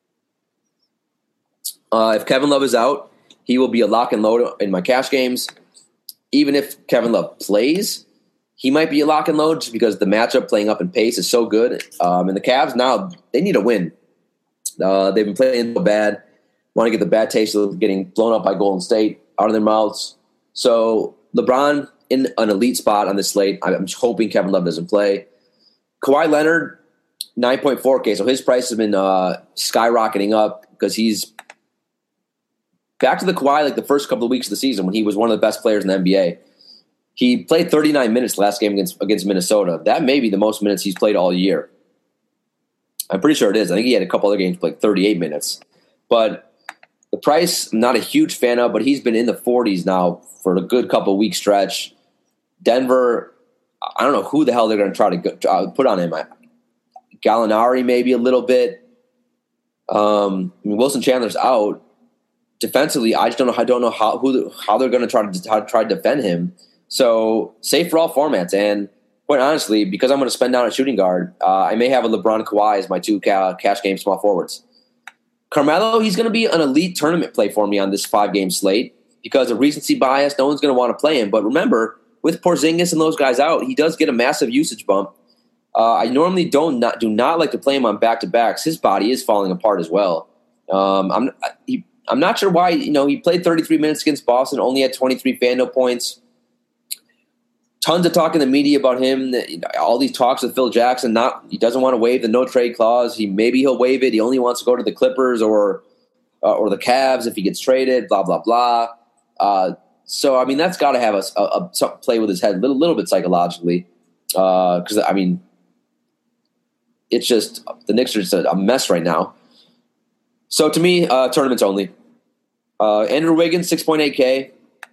If Kevin Love is out, he will be a lock and load in my cash games. Even if Kevin Love plays, he might be a lock and load just because the matchup playing up in pace is so good. And the Cavs now, they need a win. They've been playing so bad. Want to get the bad taste of getting blown up by Golden State out of their mouths. So LeBron in an elite spot on this slate. I'm just hoping Kevin Love doesn't play. Kawhi Leonard, 9.4K. So his price has been skyrocketing up because he's back to the Kawhi like the first couple of weeks of the season when he was one of the best players in the NBA. He played 39 minutes last game against Minnesota. That may be the most minutes he's played all year. I'm pretty sure it is. I think he had a couple other games like 38 minutes. But The price, I'm not a huge fan of, but he's been in the 40s now for a good couple week stretch. Denver, I don't know who the hell they're going to try to put on him. Gallinari maybe a little bit. Wilson Chandler's out. Defensively, I just don't know how they're going to try to defend him. So safe for all formats. And quite honestly, because I'm going to spend down a shooting guard, I may have a LeBron Kawhi as my two cash game small forwards. Carmelo, he's going to be an elite tournament play for me on this 5-game slate because of recency bias. No one's going to want to play him. But remember, with Porzingis and those guys out, he does get a massive usage bump. I normally do not like to play him on back-to-backs. His body is falling apart as well. I'm not sure why. He played 33 minutes against Boston, only had 23 FanDuel points. Tons of talk in the media about him. All these talks with Phil Jackson. He doesn't want to waive the no trade clause. Maybe he'll waive it. He only wants to go to the Clippers or the Cavs if he gets traded. Blah blah blah. So that's got to have a play with his head a little bit psychologically. Because it's just the Knicks are just a mess right now. So to me, tournaments only. Andrew Wiggins, 6.8K.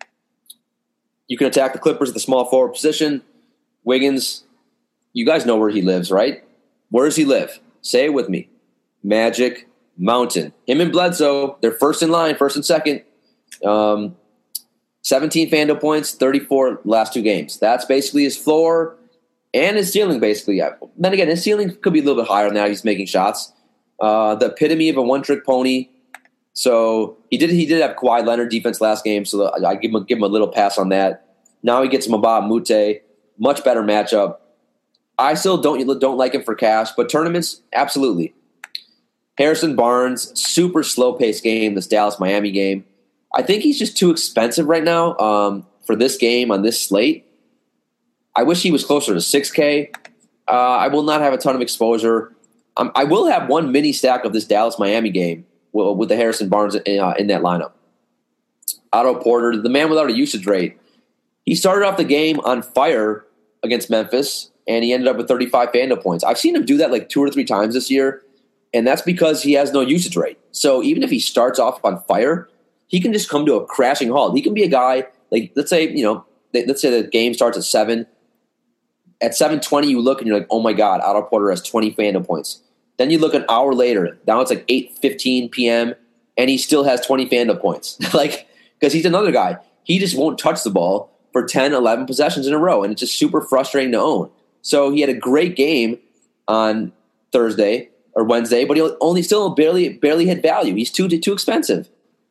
You can attack the Clippers at the small forward position. Wiggins, you guys know where he lives, right? Where does he live? Say it with me. Magic Mountain. Him and Bledsoe, they're first in line, first and second. 17 FanDuel points, 34 last 2 games. That's basically his floor and his ceiling, basically. Then again, his ceiling could be a little bit higher now. He's making shots. The epitome of a one-trick pony. So he did have Kawhi Leonard defense last game, so I give him a little pass on that. Now he gets Mbah a Moute, much better matchup. I still don't like him for cash, but tournaments, absolutely. Harrison Barnes, super slow-paced game, this Dallas-Miami game. I think he's just too expensive right now for this game on this slate. I wish he was closer to 6K. I will not have a ton of exposure. I will have one mini stack of this Dallas-Miami game with the Harrison Barnes in that lineup. Otto Porter, the man without a usage rate. He started off the game on fire against Memphis, and he ended up with 35 FanDuel points. I've seen him do that like 2 or 3 times this year, and that's because he has no usage rate. So even if he starts off on fire, he can just come to a crashing halt. He can be a guy, like let's say the game starts at 7. At 7:20, you look and you're like, oh my God, Otto Porter has 20 FanDuel points. Then you look an hour later, now it's like 8:15 p.m., and he still has 20 FanDuel points. Because he's another guy. He just won't touch the ball for 10, 11 possessions in a row, and it's just super frustrating to own. So he had a great game on Thursday or Wednesday, but he only still barely hit value. He's too expensive.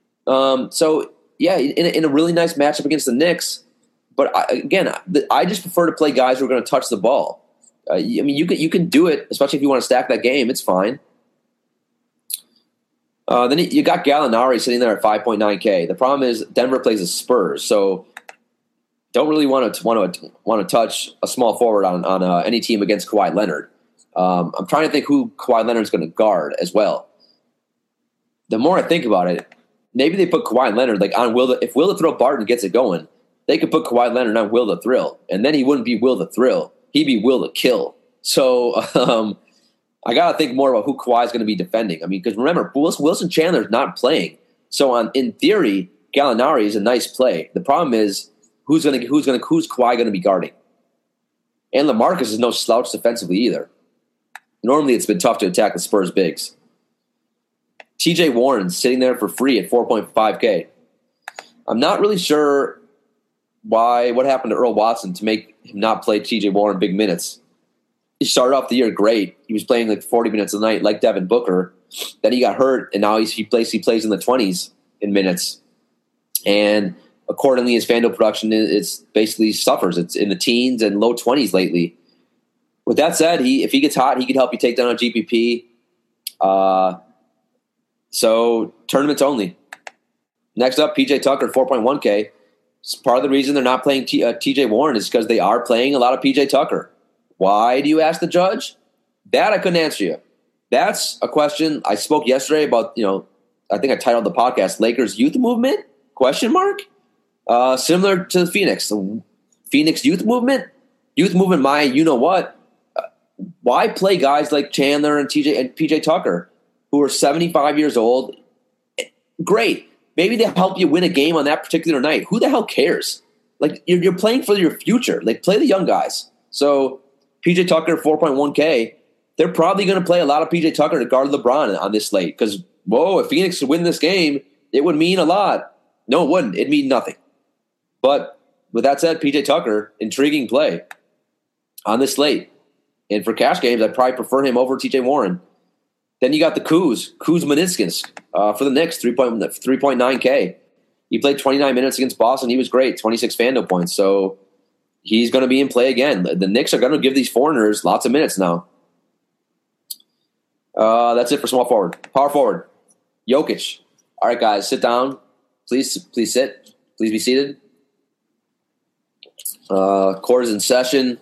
So, yeah, in a really nice matchup against the Knicks, but I just prefer to play guys who are going to touch the ball. You can do it, especially if you want to stack that game. It's fine. Then you got Gallinari sitting there at 5.9K. The problem is Denver plays the Spurs, so don't really want to touch a small forward on any team against Kawhi Leonard. I'm trying to think who Kawhi Leonard's going to guard as well. The more I think about it, maybe they put Kawhi Leonard on if Will the Thrill Barton gets it going, they could put Kawhi Leonard on Will the Thrill, and then he wouldn't be Will the Thrill. He'd be Will the Kill. So I got to think more about who Kawhi is going to be defending. Because remember, Wilson Chandler's not playing. So in theory, Gallinari is a nice play. The problem is who's Kawhi going to be guarding? And LaMarcus is no slouch defensively either. Normally, it's been tough to attack the Spurs bigs. TJ Warren's sitting there for free at 4.5K. I'm not really sure what happened to Earl Watson to make him not play TJ Warren big minutes. He started off the year great. He was playing like 40 minutes a night like Devin Booker. Then he got hurt, and now he plays in the 20s in minutes. And accordingly, his FanDuel production is basically suffers. It's in the teens and low 20s lately. With that said, if he gets hot, he can help you take down a GPP. So tournaments only. Next up, PJ Tucker, 4.1K. Part of the reason they're not playing TJ Warren is because they are playing a lot of PJ Tucker. Why, do you ask the judge? That I couldn't answer you. That's a question. I spoke yesterday about, I think I titled the podcast, Lakers Youth Movement? ? Similar to the Phoenix. The Phoenix Youth Movement? Youth Movement, you-know-what? Why play guys like Chandler and PJ Tucker, who are 75 years old great. Maybe they help you win a game on that particular night. Who the hell cares? Like, you're playing for your future. Like, play the young guys. So PJ Tucker, 4.1K, they're probably going to play a lot of PJ Tucker to guard LeBron on this slate because, whoa, if Phoenix could win this game, it would mean a lot. No, it wouldn't. It'd mean nothing. But with that said, PJ Tucker, intriguing play on this slate. And for cash games, I'd probably prefer him over TJ Warren. Then you got the Kuz Miniskins for the Knicks, 3.9K. He played 29 minutes against Boston. He was great, 26 FanDuel points. So he's going to be in play again. The Knicks are going to give these foreigners lots of minutes now. That's it for small forward. Power forward, Jokic. All right, guys, sit down. Please sit. Please be seated. Court is in session.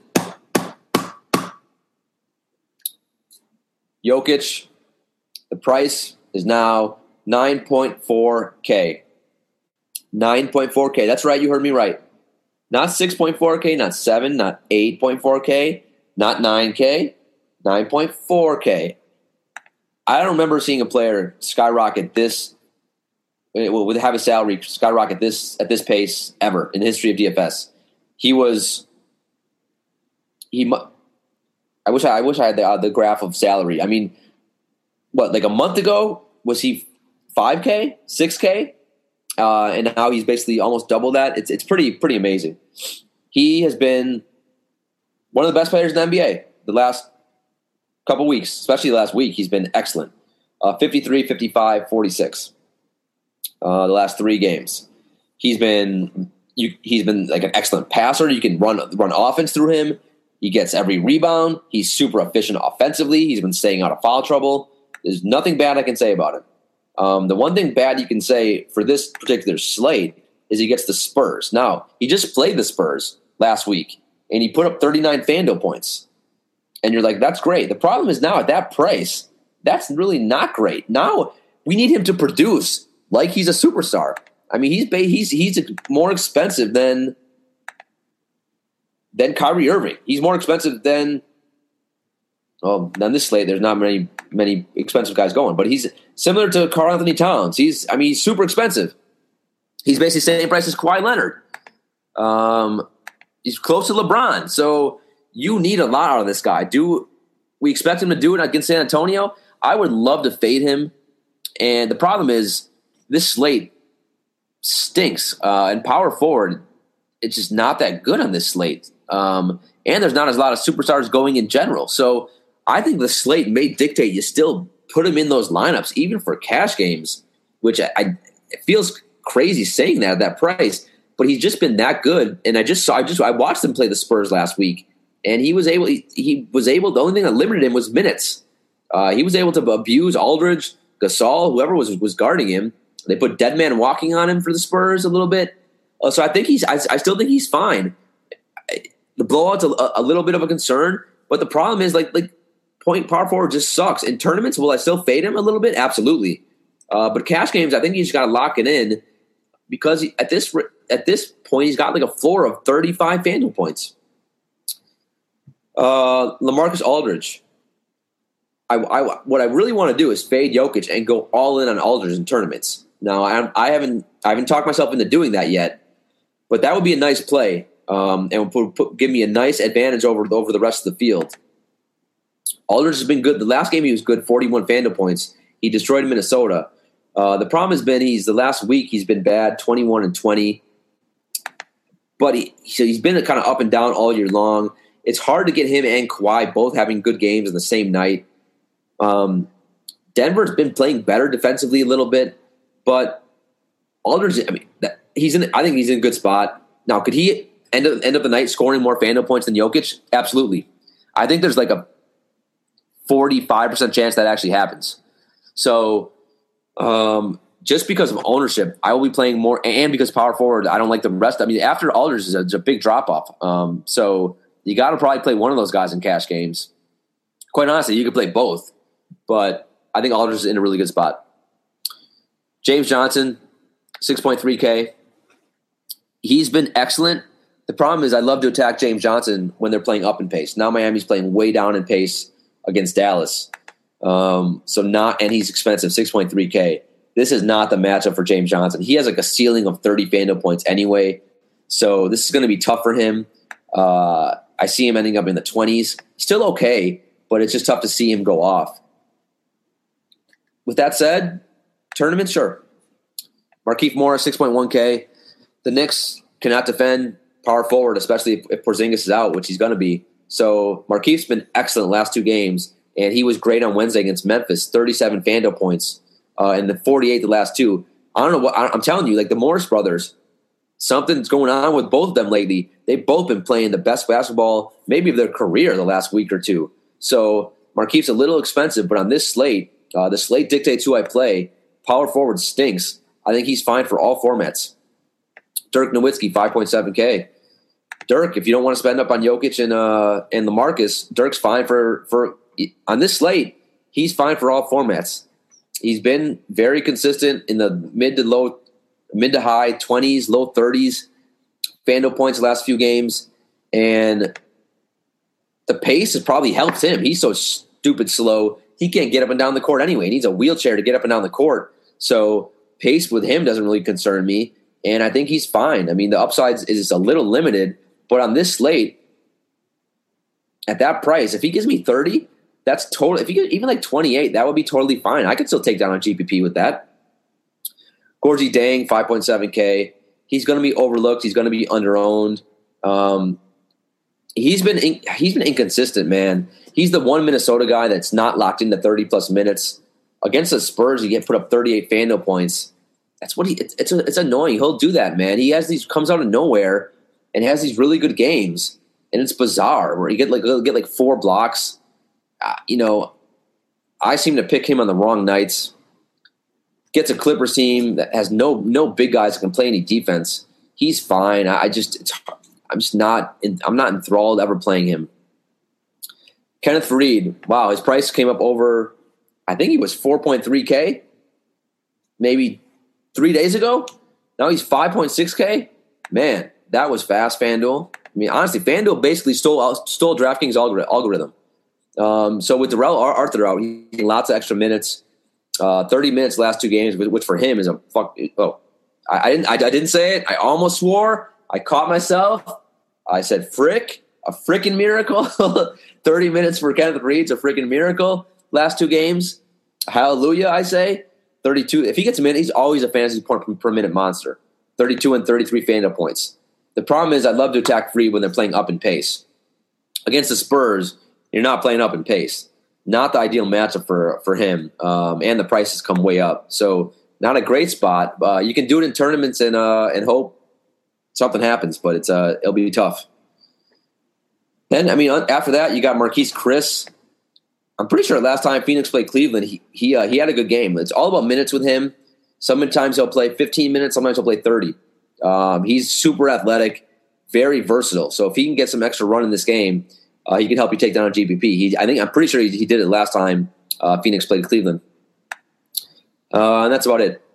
Jokic, the price is now 9.4K. 9.4K. That's right. You heard me right. Not 6.4K, not 7, not 8.4K, not 9K, 9.4K. I don't remember seeing a player skyrocket this, would have a salary skyrocket at this pace ever in the history of DFS. I wish I had the graph of salary. I mean, what, like a month ago, was he 5K, 6K? And now he's basically almost double that. It's pretty amazing. He has been one of the best players in the NBA the last couple weeks, especially last week. He's been excellent. 53, 55, 46. The last 3 games. He's been like an excellent passer. You can run offense through him. He gets every rebound. He's super efficient offensively. He's been staying out of foul trouble. There's nothing bad I can say about him. The one thing bad you can say for this particular slate is he gets the Spurs. Now, he just played the Spurs last week, and he put up 39 FanDuel points. And you're like, that's great. The problem is now at that price, that's really not great. Now we need him to produce like he's a superstar. I mean, he's more expensive than Kyrie Irving. He's more expensive than this slate. There's not many expensive guys going, but he's similar to Karl Anthony Towns. He's super expensive. He's basically the same price as Kawhi Leonard. He's close to LeBron. So you need a lot out of this guy. Do we expect him to do it against San Antonio? I would love to fade him. And the problem is this slate stinks. And power forward, it's just not that good on this slate. And there's not a lot of superstars going in general. So I think the slate may dictate you still put him in those lineups, even for cash games, which it feels crazy saying that at that price. But he's just been that good. And I watched him play the Spurs last week, and he was able. The only thing that limited him was minutes. He was able to abuse Aldridge, Gasol, whoever was guarding him. They put dead man walking on him for the Spurs a little bit. So I think I still think he's fine. The blowout's a little bit of a concern, but the problem is like power forward just sucks. In tournaments, will I still fade him a little bit? Absolutely. But cash games, I think you just got to lock it in because at this point he's got like a floor of 35 FanDuel points. LaMarcus Aldridge. What I really want to do is fade Jokic and go all in on Aldridge in tournaments. Now I haven't talked myself into doing that yet, but that would be a nice play. And give me a nice advantage over the rest of the field. Aldridge has been good. The last game he was good, 41 FanDuel points. He destroyed Minnesota. The problem has been the last week he's been bad, 21 and 20. But he's been kind of up and down all year long. It's hard to get him and Kawhi both having good games on the same night. Denver's been playing better defensively a little bit, but Aldridge, I think he's in a good spot. Now, could he end up the night scoring more FanDuel points than Jokic? Absolutely. I think there's like a 45% chance that actually happens. So just because of ownership, I will be playing more, and because power forward, I don't like the rest. I mean, after Aldridge is a big drop-off. So you got to probably play one of those guys in cash games. Quite honestly, you could play both, but I think Aldridge is in a really good spot. James Johnson, 6.3K. He's been excellent. The problem is I love to attack James Johnson when they're playing up in pace. Now Miami's playing way down in pace against Dallas. And he's expensive, 6.3K. this is not the matchup for James Johnson. He has like a ceiling of 30 FanDuel points anyway, so this is going to be tough for him. I see him ending up in the 20s. Still okay, but it's just tough to see him go off. With that said, tournament, sure. Markieff Morris, 6.1K. The Knicks cannot defend power forward, especially if Porzingis is out, which he's going to be. So Markieff's been excellent last 2 games, and he was great on Wednesday against Memphis, 37 FanDuel points, and the 48 the last 2. I don't know what I'm telling you. Like the Morris brothers, something's going on with both of them lately. They've both been playing the best basketball, maybe of their career, the last week or 2. So Markieff's a little expensive, but on this slate, the slate dictates who I play. Power forward stinks. I think he's fine for all formats. Dirk Nowitzki, 5.7K. Dirk, if you don't want to spend up on Jokic and LaMarcus, Dirk's fine for on this slate. He's fine for all formats. He's been very consistent in the mid to high 20s, low 30s FanDuel points the last few games, and the pace has probably helped him. He's so stupid slow. He can't get up and down the court anyway. He needs a wheelchair to get up and down the court. So pace with him doesn't really concern me, and I think he's fine. I mean, the upside is a little limited, but on this slate, at that price, if he gives me 30, that's total. If he gets even like 28, that would be totally fine. I could still take down on GPP with that. Gorgie Dang, 5.7K. He's going to be overlooked. He's going to be underowned. He's been inconsistent, man. He's the one Minnesota guy that's not locked into 30-plus minutes. Against the Spurs, he put up 38 FanDuel points. That's what it's annoying. He'll do that, man. He has comes out of nowhere and has these really good games, and it's bizarre where he get like 4 blocks. I seem to pick him on the wrong nights. Gets a Clippers team that has no big guys that can play any defense. He's fine. I'm not enthralled ever playing him. Kenneth Faried, wow, his price came up over, I think he was 4.3K maybe 3 days ago. Now he's 5.6K. Man, that was fast, FanDuel. I mean, honestly, FanDuel basically stole DraftKings algorithm. So with Darrell Arthur out, he's getting lots of extra minutes. 30 minutes last 2 games, which for him is a fuck. Oh, I didn't say it. I almost swore. I caught myself. I said frick, a frickin' miracle. 30 minutes for Kenneth Faried's a frickin' miracle. Last 2 games, hallelujah, I say. 32. If he gets a minute, he's always a fantasy point per minute monster. 32 and 33 FanDuel points. The problem is I'd love to attack Faried when they're playing up in pace. Against the Spurs, you're not playing up in pace. Not the ideal matchup for him, and the prices come way up. So not a great spot. You can do it in tournaments and hope something happens, but it'll be tough. Then, I mean, after that, you got Marquise Chris. I'm pretty sure last time Phoenix played Cleveland, he had a good game. It's all about minutes with him. Sometimes he'll play 15 minutes, sometimes he'll play 30. He's super athletic, very versatile. So if he can get some extra run in this game, he can help you take down a GPP. I'm pretty sure he did it last time Phoenix played Cleveland. And that's about it.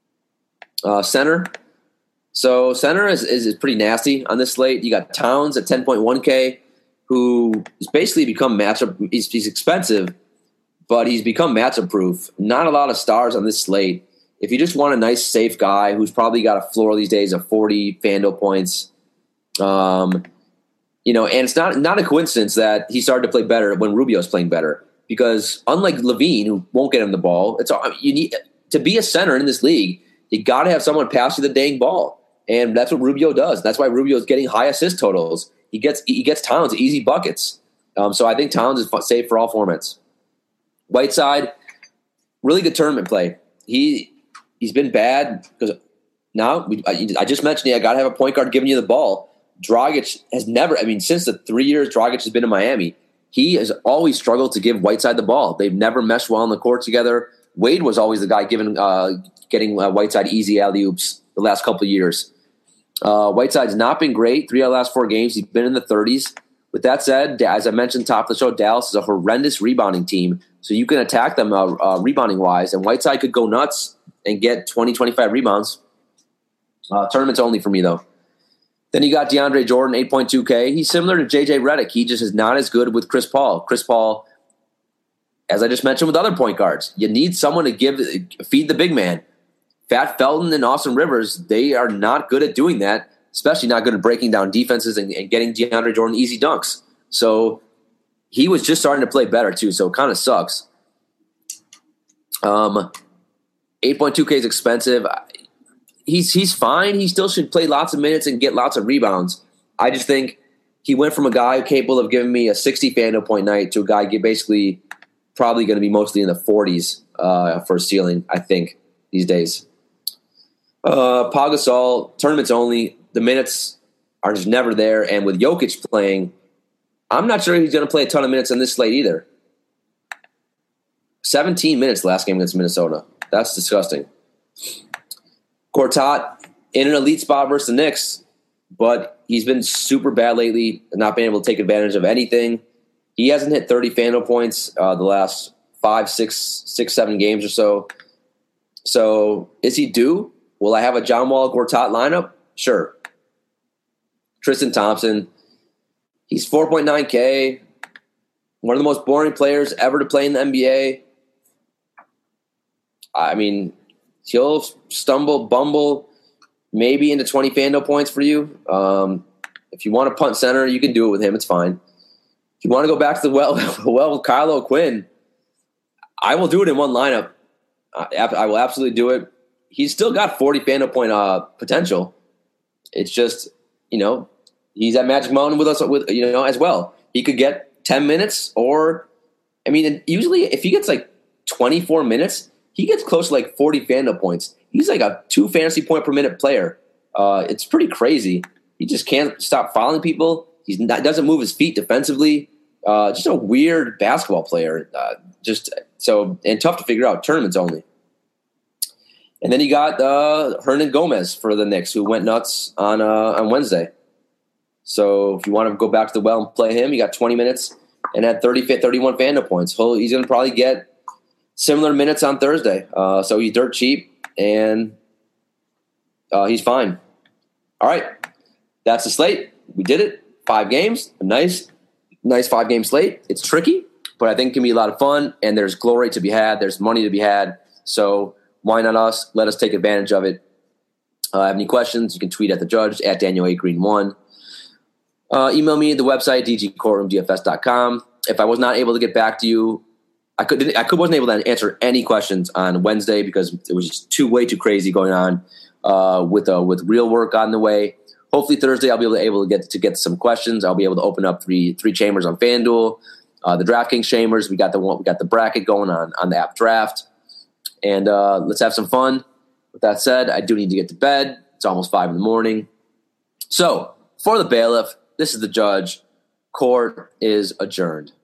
Center. So center is pretty nasty on this slate. You got Towns at 10.1K, who has basically become matchup. He's expensive, but he's become matchup proof. Not a lot of stars on this slate. If you just want a nice, safe guy who's probably got a floor these days of 40 FanDuel points, and it's not a coincidence that he started to play better when Rubio's playing better. Because unlike Levine, who won't get him the ball, you need to be a center in this league. You got to have someone pass you the dang ball, and that's what Rubio does. That's why Rubio's getting high assist totals. He gets Towns easy buckets. So I think Towns is safe for all formats. Whiteside, really good tournament play. He's been bad because now I just mentioned I got to have a point guard giving you the ball. Dragic has never, since the 3 years Dragic has been in Miami, he has always struggled to give Whiteside the ball. They've never meshed well on the court together. Wade was always the guy getting Whiteside easy alley-oops the last couple of years. Whiteside's not been great. 3 out of the last 4 games, he's been in the 30s. With that said, as I mentioned top of the show, Dallas is a horrendous rebounding team, so you can attack them rebounding-wise, and Whiteside could go nuts and get 20, 25 rebounds. Tournaments only for me, though. Then you got DeAndre Jordan, 8.2K. He's similar to J.J. Redick. He just is not as good with Chris Paul. Chris Paul, as I just mentioned with other point guards, you need someone to feed the big man. Fat Felton and Austin Rivers, they are not good at doing that, especially not good at breaking down defenses and getting DeAndre Jordan easy dunks. So he was just starting to play better too, so it kind of sucks. 8.2K is expensive. He's fine. He still should play lots of minutes and get lots of rebounds. I just think he went from a guy capable of giving me a 60 FanDuel point night to a guy basically probably going to be mostly in the 40s for ceiling, I think, these days. Pau Gasol, tournaments only. The minutes are just never there. And with Jokic playing, I'm not sure he's going to play a ton of minutes on this slate either. 17 minutes last game against Minnesota. That's disgusting. Gortat in an elite spot versus the Knicks, but he's been super bad lately, not being able to take advantage of anything. He hasn't hit 30 FanDuel points the last 5, 6, 7 games or so. So is he due? Will I have a John Wall Gortat lineup? Sure. Tristan Thompson, he's 4.9K, one of the most boring players ever to play in the NBA. I mean, he'll stumble, bumble, maybe into 20 FanDuel points for you. If you want to punt center, you can do it with him. It's fine. If you want to go back to the well with Kyle O'Quinn, I will do it in one lineup. I will absolutely do it. He's still got 40 FanDuel point potential. It's just, he's at Magic Mountain with us, as well. He could get 10 minutes usually if he gets like 24 minutes, he gets close to like 40 FanDuel points. He's like a 2 fantasy point per minute player. It's pretty crazy. He just can't stop fouling people. Doesn't move his feet defensively. Just a weird basketball player. And tough to figure out. Tournaments only. And then you got Hernan Gomez for the Knicks, who went nuts on Wednesday. So if you want to go back to the well and play him, you got 20 minutes and had 31 FanDuel points. He's going to probably get similar minutes on Thursday. So he's dirt cheap, and he's fine. All right. That's the slate. We did it. 5 games. A nice 5-game slate. It's tricky, but I think it can be a lot of fun, and there's glory to be had. There's money to be had. So why not us? Let us take advantage of it. Have any questions, you can tweet at the judge, at Daniel A. Green 1. Email me at the website, dgcourtroomdfs.com. If I was not able to get back to you, I wasn't able to answer any questions on Wednesday because it was just way too crazy going on with real work on the way. Hopefully Thursday I'll be able to get some questions. I'll be able to open up three chambers on FanDuel, the DraftKings chambers. We got the bracket going on the app draft, and let's have some fun. With that said, I do need to get to bed. It's almost 5 a.m. So for the bailiff, this is the judge. Court is adjourned.